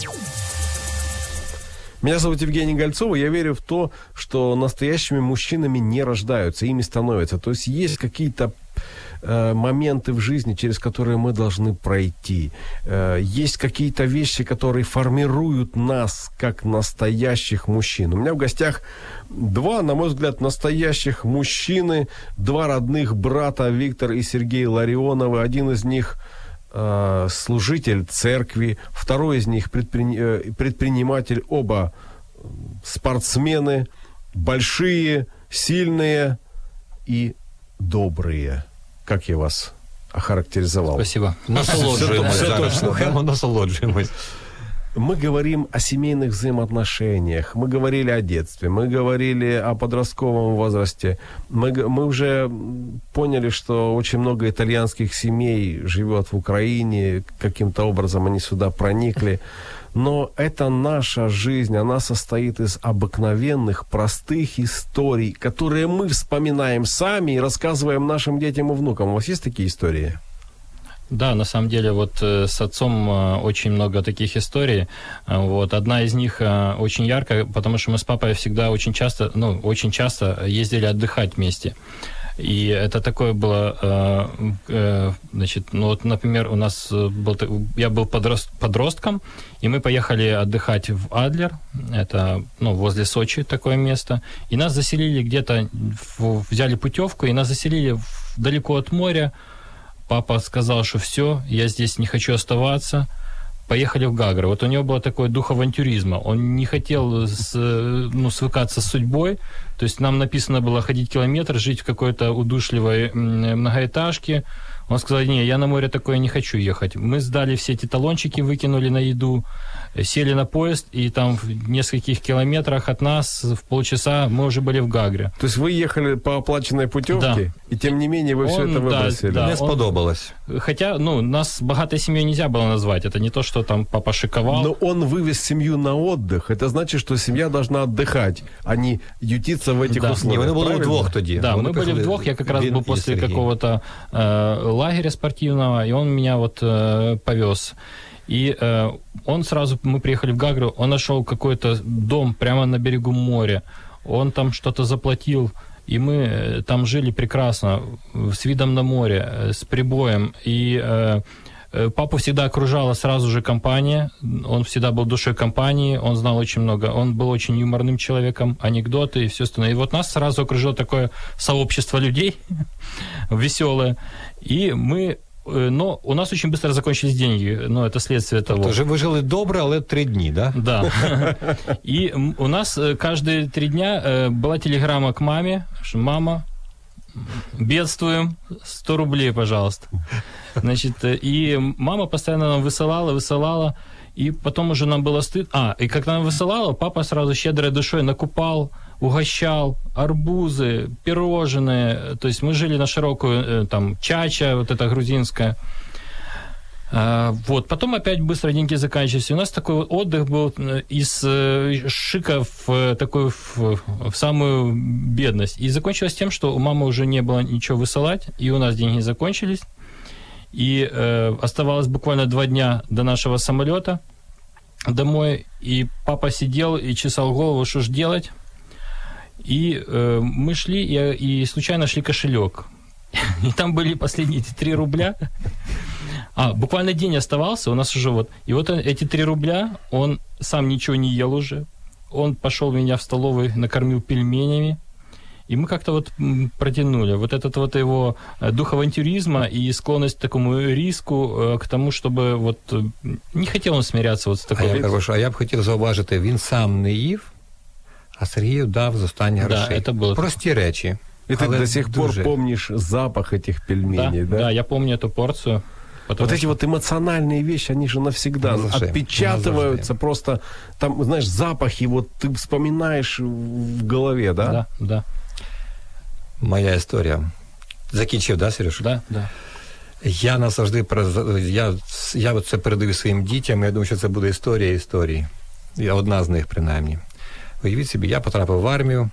Speaker 5: Меня зовут Евгений Гольцов, и я верю в то, что настоящими мужчинами не рождаются, ими становятся. То есть есть какие-то э, моменты в жизни, через которые мы должны пройти. Э, есть какие-то вещи, которые формируют нас как настоящих мужчин. У меня в гостях два, на мой взгляд, настоящих мужчины, два родных брата, Виктор и Сергей Ларионовы. Один из них служитель церкви, второй из них предпри... предприниматель, оба спортсмены, большие, сильные и добрые. Как я вас охарактеризовал?
Speaker 6: Спасибо.
Speaker 1: Насолоджуємось зараз. Слухаємо, насолоджуємось.
Speaker 5: Мы говорим о семейных взаимоотношениях, мы говорили о детстве, мы говорили о подростковом возрасте. Мы, мы уже поняли, что очень много итальянских семей живет в Украине, каким-то образом они сюда проникли. Но это наша жизнь, она состоит из обыкновенных, простых историй, которые мы вспоминаем сами и рассказываем нашим детям и внукам. У вас есть такие истории?
Speaker 6: Да, на самом деле вот э, с отцом э, очень много таких историй. Э, вот одна из них э, очень яркая, потому что мы с папой всегда очень часто, ну, очень часто ездили отдыхать вместе. И это такое было, э, э, значит, ну вот, например, у нас был, я был подрост, подростком, и мы поехали отдыхать в Адлер, это, ну, возле Сочи такое место, и нас заселили где-то, в, взяли путевку, и нас заселили в, далеко от моря. Папа сказал, что все, я здесь не хочу оставаться. Поехали в Гагры. Вот у него было такой дух авантюризма. Он не хотел с, ну, свыкаться с судьбой. То есть нам написано было ходить километр, жить в какой-то удушливой многоэтажке. Он сказал, не, я на море такое не хочу ехать. Мы сдали все эти талончики, выкинули на еду, сели на поезд, и там в нескольких километрах от нас в полчаса мы уже были в Гагре.
Speaker 5: То есть вы ехали по оплаченной путевке,
Speaker 6: да.
Speaker 5: И тем не менее вы
Speaker 6: он,
Speaker 5: все это выбросили?
Speaker 6: Да, да,
Speaker 1: Мне сподобалось.
Speaker 6: Он, хотя, ну, нас богатой семьей нельзя было назвать. Это не то, что там папа шиковал.
Speaker 5: Но он вывез семью на отдых. Это значит, что семья должна отдыхать, а не ютиться в этих
Speaker 6: да.
Speaker 5: условиях.
Speaker 1: Не, мы были вдвох тоді.
Speaker 6: Да,
Speaker 1: Вони
Speaker 6: мы были вдвох. Я как раз был после какого-то э, лагеря спортивного, и он меня вот э, повез. И э, он сразу, мы приехали в Гагру, он нашел какой-то дом прямо на берегу моря. Он там что-то заплатил, и мы там жили прекрасно, с видом на море, с прибоем. И э, папу всегда окружала сразу же компания, он всегда был душой компании, он знал очень много, он был очень юморным человеком, анекдоты и все остальное. И вот нас сразу окружило такое сообщество людей веселое, и мы... Но у нас очень быстро закончились деньги, но это следствие того.
Speaker 1: Тож ви жили добре, але три дні, да?
Speaker 6: Да. И у нас каждые три дня была телеграмма к маме, что мама, бедствуем, сто рублей, пожалуйста. Значит, и мама постоянно нам высылала, высылала, и потом уже нам было стыдно. А, и когда нам высылала, папа сразу щедрой душой накупал, угощал, арбузы, пирожные. То есть мы жили на широкую, там, чача, вот эта грузинская. А, вот. Потом опять быстро деньги заканчивались. У нас такой вот отдых был из шика в такой, в, в самую бедность. И закончилось тем, что у мамы уже не было ничего высылать, и у нас деньги закончились. И э, оставалось буквально два дня до нашего самолета домой, и папа сидел и чесал голову, что ж делать. И э, мы шли, и, и случайно шли кошелек. И там были последние эти три рубля. А, буквально день оставался, у нас уже вот... И вот эти три рубля, он сам ничего не ел уже. Он пошел меня в столовую, накормил пельменями. И мы как-то вот протянули. Вот этот вот его дух авантюризма и склонность к такому риску, к тому, чтобы вот... Не хотел он смиряться вот з такою...
Speaker 1: А я, перепрошую, а я б хотів зауважити, він сам не їв, а Сергію дав з останніх
Speaker 6: да,
Speaker 1: грошей.
Speaker 6: Это было...
Speaker 1: Прості речі.
Speaker 5: И ты до сих
Speaker 1: дуже...
Speaker 5: пор помнишь запах этих пельменей, да?
Speaker 6: Да, да, я помню эту порцию.
Speaker 5: Вот
Speaker 6: что...
Speaker 5: эти вот эмоциональные вещи, они же навсегда
Speaker 1: Назажди.
Speaker 5: отпечатываются,
Speaker 1: Назажди.
Speaker 5: Просто там, знаешь, запахи, вот ты вспоминаешь в голове, да?
Speaker 6: Да, да.
Speaker 1: Моя історія. Закінчив, да, Сереж?
Speaker 6: Да, да.
Speaker 1: Я назавжди, я, я це передаю своїм дітям, я думаю, що це буде історія історії. Я одна з них, принаймні. Уявіть собі, я потрапив в армію,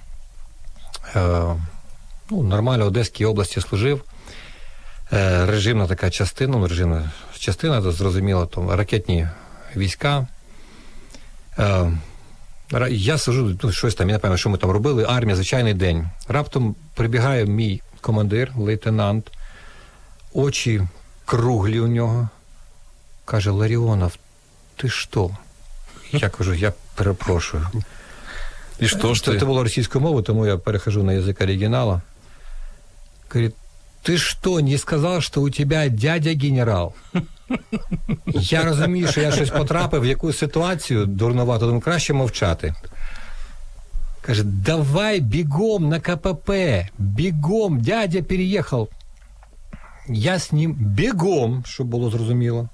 Speaker 1: е, ну, нормально в Одеській області служив, е, режимна така частина, ну, режимна частина, то зрозуміло, то ракетні війська. Е, я сижу, ну, щось там, я не пам'ятаю, що ми там робили, армія, звичайний день. Раптом прибігає мій командир, лейтенант, очі круглі у нього, каже: Ларіонов, ти що? Я кажу: я перепрошую.
Speaker 5: І що ж ти?
Speaker 1: Це було російською мовою, тому я перехожу на язик оригінала. Говорить: ти що, не сказав, що у тебе дядя генерал? Я розумію, що я щось потрапив в якусь ситуацію дурновато, тому краще мовчати. Каже: давай бігом на ка пе пе, бігом, дядя переїхав. Я з ним бігом, щоб було зрозуміло.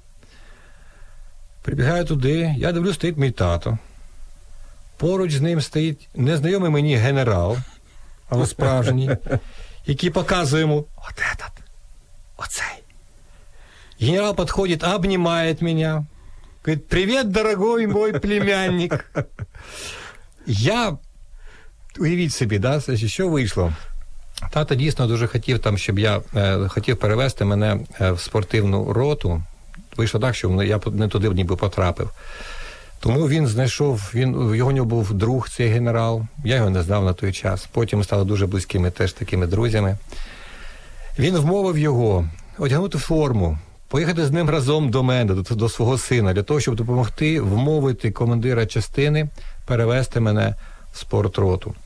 Speaker 1: Прибігаю туди, я дивлюсь, стоїть мій тато. Поруч з ним стоїть незнайомий мені генерал, але справжній, який показує йому: от этот, оцей. Генерал подходит, обнимает меня, говорит: привет, дорогой мой племянник. Я, уявіть собі, да, що вийшло. Тато дійсно дуже хотів, там, щоб я е, хотів перевести мене е, в спортивну роту. Вийшло так, що я не туди ніби потрапив. Тому він знайшов, він, його у нього був друг, цей генерал, я його не знав на той час, потім ми стали дуже близькими теж такими друзями. Він вмовив його одягнути форму, поїхати з ним разом до мене, до, до свого сина, для того, щоб допомогти вмовити командира частини перевести мене в спортроту.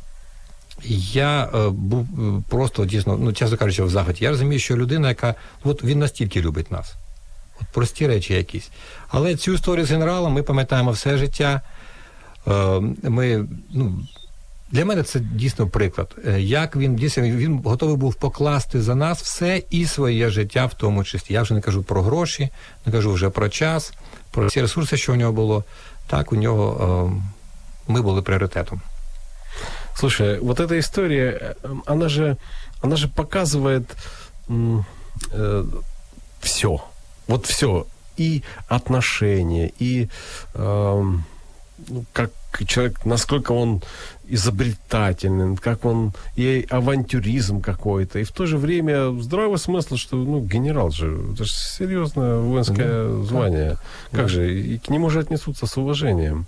Speaker 1: Я е, був просто, дійсно, ну, чесно кажучи, в захваті. Я розумію, що людина, яка, от він настільки любить нас. От прості речі якісь. Але цю історію з генералом ми пам'ятаємо все життя. Е, ми, ну, для мене це дійсно приклад. Як він, дійсно, він готовий був покласти за нас все і своє життя в тому числі. Я вже не кажу про гроші, не кажу вже про час, про всі ресурси, що у нього було. Так, у нього е, ми були пріоритетом.
Speaker 5: Слушай, вот эта история, она же, она же показывает э, все. Вот все. И отношения, и э, как человек, насколько он изобретательный, как он, и авантюризм какой-то. И в то же время здравый смысл, что, ну, генерал же, это же серьезное воинское ну, звание. Так, как да. же, и к нему же отнесутся с уважением.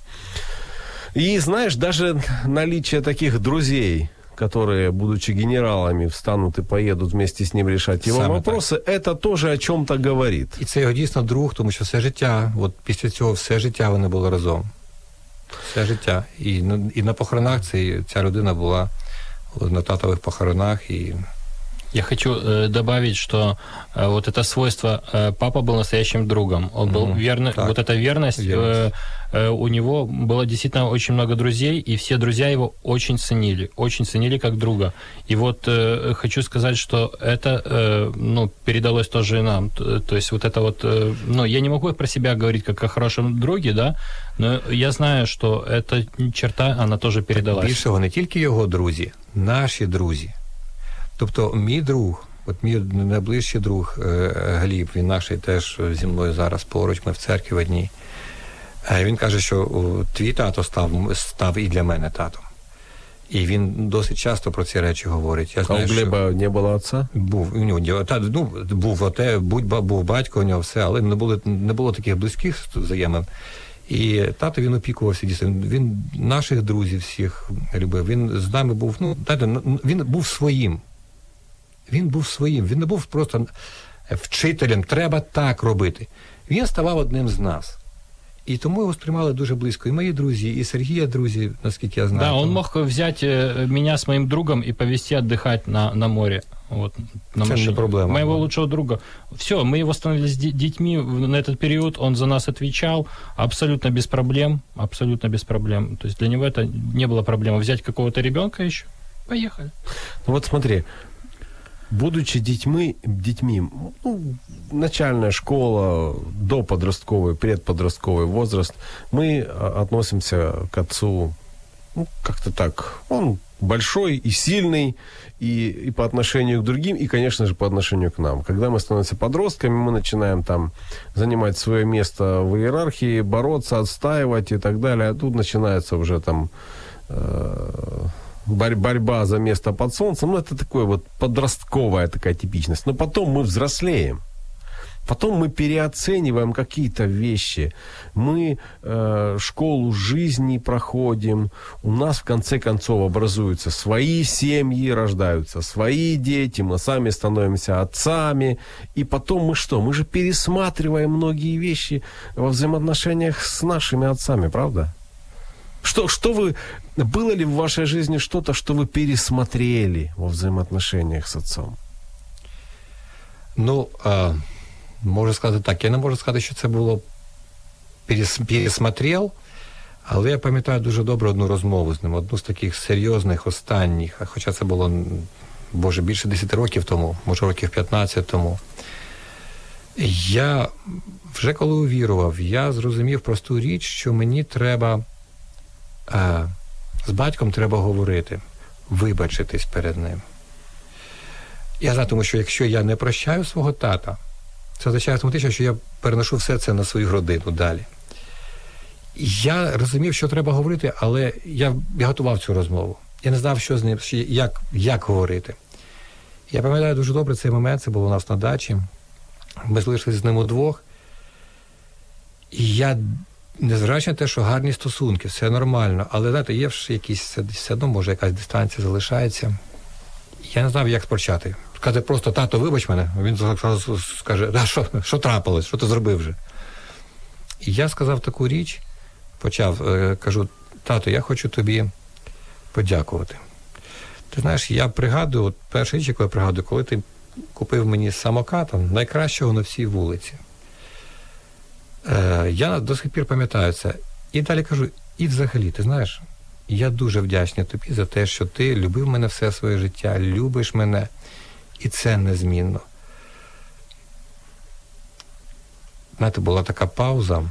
Speaker 5: И, знаешь, даже наличие таких друзей, которые, будучи генералами, встанут и поедут вместе с ним решать его Саме вопросы, так. Это тоже о чем-то говорит.
Speaker 1: І це його дійсно друг, тому що все життя, от після цього все життя вони були разом. Все життя. І, і на похоронах ця, ця людина була на татових похоронах. І...
Speaker 6: Я хочу э, добавить, что э, вот это свойство, э, папа был настоящим другом, он был mm-hmm. верный, так. вот эта верность, верность. Э, э, у него было действительно очень много друзей, и все друзья его очень ценили, очень ценили как друга. И вот э, хочу сказать, что это, э, ну, передалось тоже и нам, то, то есть вот это вот, э, ну, я не могу про себя говорить как о хорошем друге, да, но я знаю, что эта черта, она тоже передалась.
Speaker 1: Більшого не тільки його друзі, наші друзі. Тобто мій друг, от мій найближчий друг Гліб, він наший теж зі мною зараз поруч, ми в церкві в одній. Він каже, що твій тато став, став і для мене татом. І він досить часто про ці речі говорить. Я знаю,
Speaker 5: а у Глеба не було отця?
Speaker 1: Був, у нього, та, ну, був, оте, будь, був батько у нього, все, але не було, не було таких близьких взаємин. І тато, він опікувався, дійсно, він наших друзів всіх любив, він з нами був, ну, він був своїм. Він був своїм, він не був просто вчителем, треба так робити. Він ставав одним з нас. І тому його сприймали дуже близько. І мої друзі, і Сергія друзі, наскільки я знаю.
Speaker 6: Да, он мог взять меня с моим другом и повезти отдыхать на, на море. Вот, на
Speaker 1: это не проблема.
Speaker 6: Моего лучшего друга. Все, мы его становились детьми на этот период, он за нас отвечал абсолютно без проблем, абсолютно без проблем. То есть для него это не было проблемы. Взять какого-то ребенка еще, поехали.
Speaker 5: Ну вот смотри, будучи детьми, детьми, ну, начальная школа, до подростковый, предподростковый возраст, мы относимся к отцу, ну, как-то так. Он большой и сильный, и, и по отношению к другим, и, конечно же, по отношению к нам. Когда мы становимся подростками, мы начинаем там занимать свое место в иерархии, бороться, отстаивать и так далее. А тут начинается уже там... Э- борьба за место под солнцем, ну, это такое вот подростковая такая типичность. Но потом мы взрослеем. Потом мы переоцениваем какие-то вещи. Мы э, школу жизни проходим. У нас, в конце концов, образуются свои семьи, рождаются свои дети. Мы сами становимся отцами. И потом мы что? Мы же пересматриваем многие вещи во взаимоотношениях с нашими отцами, правда? Что, что вы... Было ли в вашей жизни что-то, что вы пересмотрели во взаимоотношениях с отцом?
Speaker 1: Ну, а, можу сказати так. Я не можу сказати, що це було перес, пересмотрел, але я пам'ятаю дуже добре одну розмову з ним, одну з таких серйозних, останніх, хоча це було, боже, більше десять років тому, може років п'ятнадцять тому. Я вже коли увірував, я зрозумів просту річ, що мені треба... А, з батьком треба говорити, вибачитись перед ним. Я знаю, тому що якщо я не прощаю свого тата, це означає автоматично, що я переношу все це на свою родину далі. Я розумів, що треба говорити, але я, я готував цю розмову. Я не знав, що з ним, як, як говорити. Я пам'ятаю дуже добре цей момент, це було у нас на дачі. Ми залишилися з ним удвох. І я Незважаючи на те, що гарні стосунки, все нормально, але, знаєте, є ж якісь, все одно, може, якась дистанція залишається. Я не знав, як почати. Сказати просто, тато, вибач мене, він зразу скаже, да, що, що трапилось, що ти зробив вже? І я сказав таку річ, почав, е, кажу, тато, я хочу тобі подякувати. Ти знаєш, я пригадую, от перша річ, яку я пригадую, коли ти купив мені самокат, найкращого на всій вулиці. Е, я до сих пір пам'ятаю це. І далі кажу, і взагалі, ти знаєш, я дуже вдячний тобі за те, що ти любив мене все своє життя, любиш мене, і це незмінно. Знаєте, була така пауза.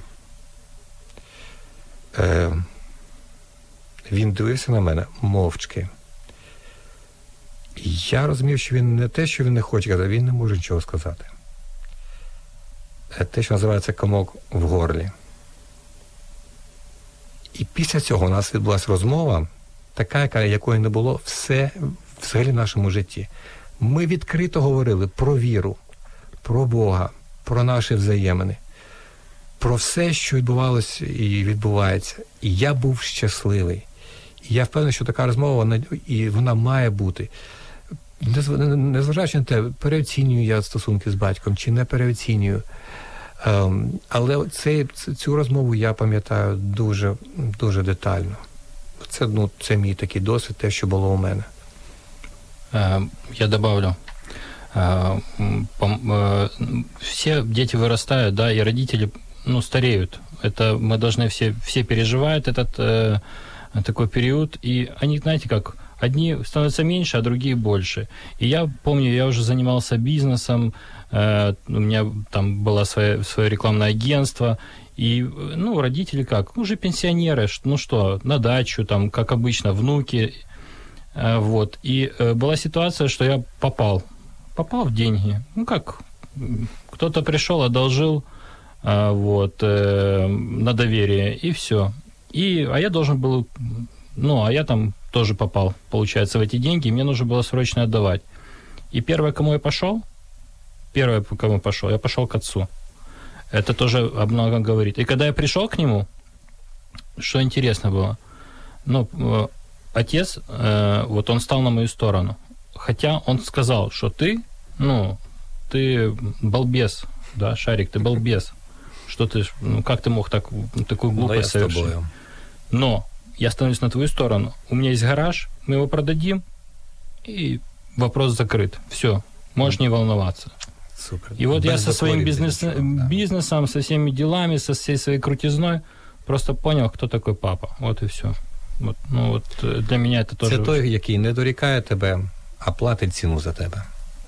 Speaker 1: Е, він дивився на мене мовчки. І я розумів, що він не те, що він не хоче казати, він не може нічого сказати. Те, що називається комок в горлі. І після цього у нас відбулася розмова, така, яка, якої не було все, взагалі в нашому житті. Ми відкрито говорили про віру, про Бога, про наші взаємини, про все, що відбувалося і відбувається. І я був щасливий. І я впевнений, що така розмова, вона, і вона має бути. Незважаючи на те, переоцінюю я стосунки з батьком, чи не переоцінюю. Um, але цей, цю розмову я пам'ятаю дуже, дуже детально. Це, ну, це мій такий досвід, те, що було у мене.
Speaker 6: Я добавлю. Все дети вырастают, да, и родители, ну, стареют. Это мы должны все, все переживают этот э, такой период, и они, знаете, как, одни становятся меньше, а другие больше. И я помню, я уже занимался бизнесом, э, у меня там было свое, свое рекламное агентство, и, ну, родители как, уже пенсионеры, ну что, на дачу, там, как обычно, внуки, э, вот. И э, была ситуация, что я попал, попал в деньги. Ну, как, кто-то пришел, одолжил, э, вот, э, на доверие, и все. И, а я должен был, ну, а я там тоже попал, получается, в эти деньги, и мне нужно было срочно отдавать. И первое, кому я пошел, первое, кому я пошел, я пошел к отцу. Это тоже о многом говорит. И когда я пришел к нему, что интересно было, ну, отец, э, вот он стал на мою сторону. Хотя он сказал, что ты, ну, ты балбес, да, Шарик, ты балбес. Что ты, ну, как ты мог так, такую глупость совершить? Но я становлюсь на твою сторону. У меня есть гараж, мы его продадим, и вопрос закрыт. Все, можешь не волноваться.
Speaker 1: Супер.
Speaker 6: И вот Без я со своим бизнес, ничего, да. бизнесом, со всеми делами, со всей своей крутизной просто понял, кто такой папа. Вот и все. Вот, ну, вот для меня это тоже...
Speaker 1: Це той, який не дорікає тебе, а платить ціну за тебе.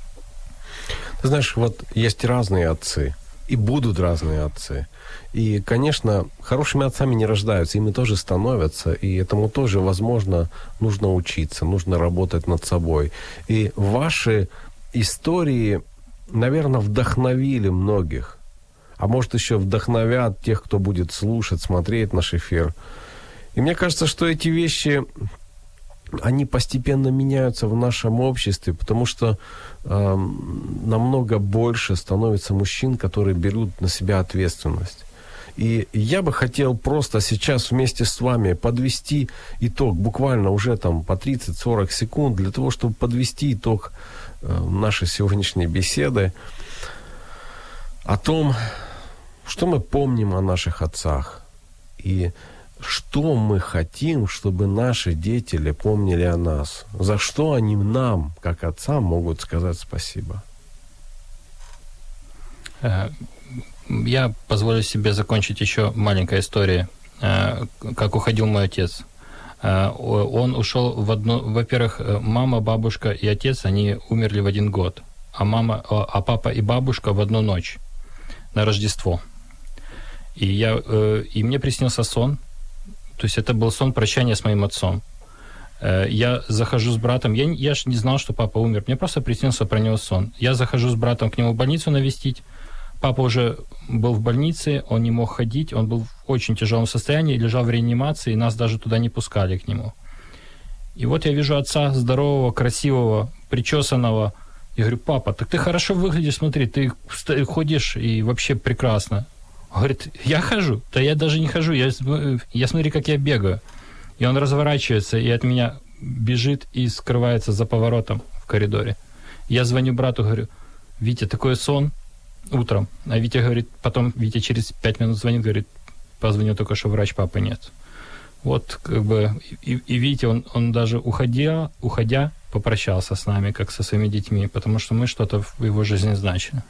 Speaker 5: Ты знаешь, вот есть разные отцы. И будут разные отцы. И, конечно, хорошими отцами не рождаются, ими тоже становятся, и этому тоже, возможно, нужно учиться, нужно работать над собой. И ваши истории, наверное, вдохновили многих, а может, еще вдохновят тех, кто будет слушать, смотреть наш эфир. И мне кажется, что эти вещи, они постепенно меняются в нашем обществе, потому что э, намного больше становится мужчин, которые берут на себя ответственность. И я бы хотел просто сейчас вместе с вами подвести итог, буквально уже там по тридцать-сорок секунд, для того, чтобы подвести итог э, нашей сегодняшней беседы о том, что мы помним о наших отцах и что мы хотим, чтобы наши дети помнили о нас, за что они нам, как отцам, могут сказать спасибо.
Speaker 6: Я позволю себе закончить еще маленькой историей, как уходил мой отец. Он ушел в одну... Во-первых, мама, бабушка и отец, они умерли в один год, а, мама, а папа и бабушка в одну ночь на Рождество. И, я, и мне приснился сон, то есть это был сон прощания с моим отцом. Я захожу с братом, я, я ж не знал, что папа умер, мне просто приснился про него сон. Я захожу с братом к нему в больницу навестить, папа уже был в больнице, он не мог ходить, он был в очень тяжелом состоянии, лежал в реанимации, и нас даже туда не пускали к нему. И вот я вижу отца здорового, красивого, причесанного. Я говорю, папа, так ты хорошо выглядишь, смотри, ты ходишь и вообще прекрасно. Говорит, я хожу? Да я даже не хожу, я, я смотри, как я бегаю. И он разворачивается и от меня бежит и скрывается за поворотом в коридоре. Я звоню брату, говорю, Витя, такой сон утром. А Витя говорит, потом Витя через пять минут звонит, говорит, позвонил только, что врач, папы нет. Вот как бы, и, и Витя, он, он даже уходя, уходя, попрощался с нами, как со своими детьми, потому что мы что-то в его жизни значили.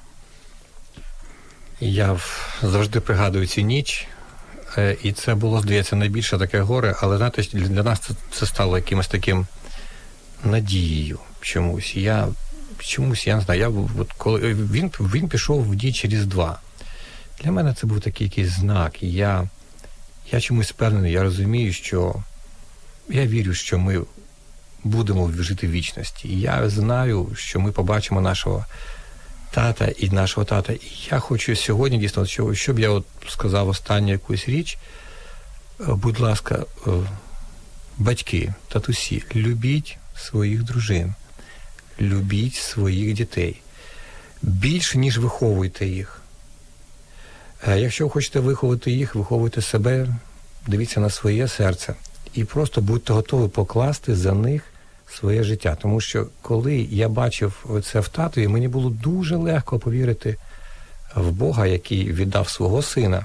Speaker 1: Я завжди пригадую цю ніч, і це було, здається, найбільше таке горе, але, знаєте, для нас це, це стало якимось таким надією чомусь. Я чомусь, я не знаю, я, от, коли він, він пішов в ніч через два. Для мене це був такий якийсь знак, і я, я чомусь впевнений, я розумію, що я вірю, що ми будемо жити в вічності. І я знаю, що ми побачимо нашого тата і нашого тата. І я хочу сьогодні, дійсно, щоб я от сказав останню якусь річ. Будь ласка, батьки, татусі, любіть своїх дружин, любіть своїх дітей. Більше, ніж виховуйте їх. Якщо ви хочете виховати їх, виховуйте себе, дивіться на своє серце. І просто будьте готові покласти за них своє життя. Тому що коли я бачив це в татові, мені було дуже легко повірити в Бога, який віддав свого сина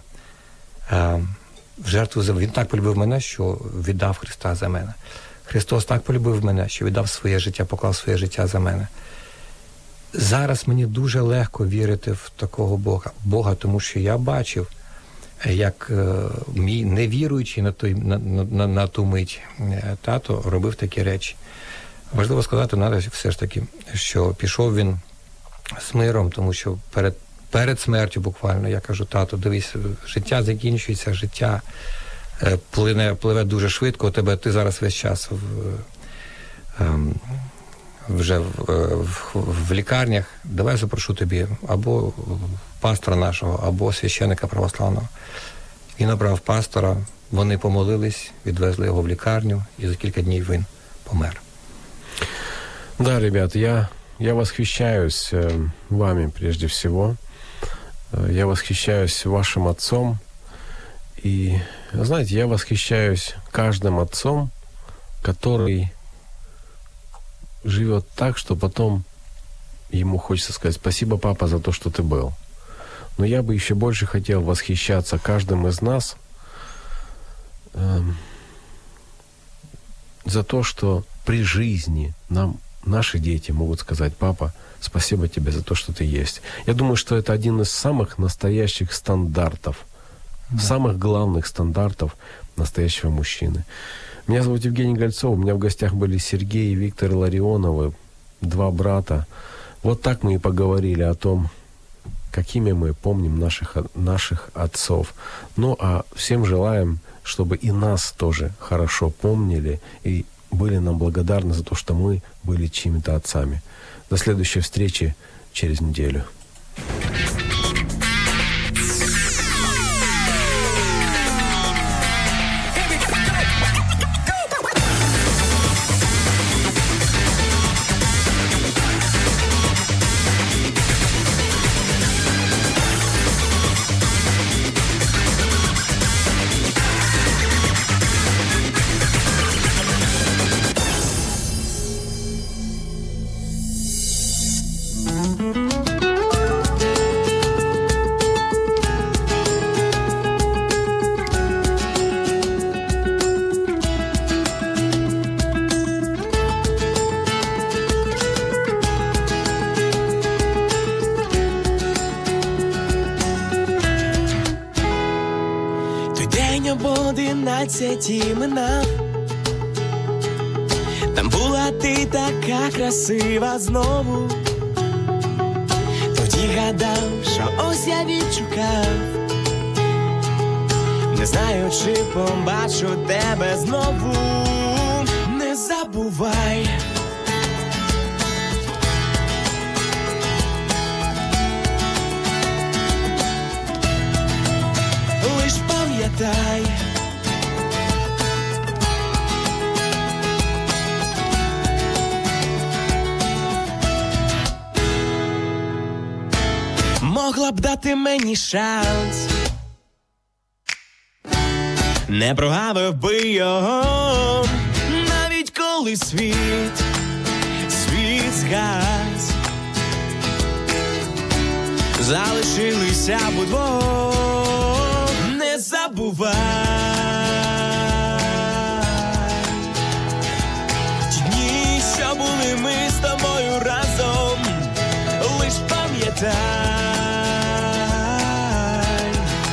Speaker 1: в жертву за мене. Він так полюбив мене, що віддав Христа за мене. Христос так полюбив мене, що віддав своє життя, поклав своє життя за мене. Зараз мені дуже легко вірити в такого Бога, Бога, тому що я бачив, як е, мій невіруючий на, той, на, на, на ту мить е, тато робив такі речі. Важливо сказати, надо все ж таки, що пішов він з миром, тому що перед, перед смертю буквально я кажу, тато, дивись, життя закінчується, життя е, плине, пливе дуже швидко, у тебе ти зараз весь час в, е, вже в, в, в лікарнях, давай запрошу тобі або пастора нашого, або священника православного. Він обрав пастора, вони помолились, відвезли його в лікарню, і за кілька днів він помер.
Speaker 5: Да, ребят, я, я восхищаюсь э, вами прежде всего. Я восхищаюсь вашим отцом. И, знаете, я восхищаюсь каждым отцом, который живет так, что потом ему хочется сказать: спасибо, папа, за то, что ты был. Но я бы еще больше хотел восхищаться каждым из нас э, за то, что при жизни нам наши дети могут сказать: папа, спасибо тебе за то, что ты есть. Я думаю, что это один из самых настоящих стандартов, да. самых главных стандартов настоящего мужчины. Меня зовут Евгений Гольцов, у меня в гостях были Сергей и Виктор Ларионовы, два брата. Вот так мы и поговорили о том, какими мы помним наших, наших отцов. Ну, а всем желаем, чтобы и нас тоже хорошо помнили и были нам благодарны за то, что мы были чьими-то отцами. До следующей встречи через неделю.
Speaker 8: одинадцяті минав. Там була ти така красива знову. Тоді гадав, що ось я відшукав. Не знаю, чи побачу тебе знову. Не забувай. Лиш пам'ятай. Могла б дати мені шанс не прогавив би його, навіть коли світ, світ згас. Залишилися б удвох, не забувай.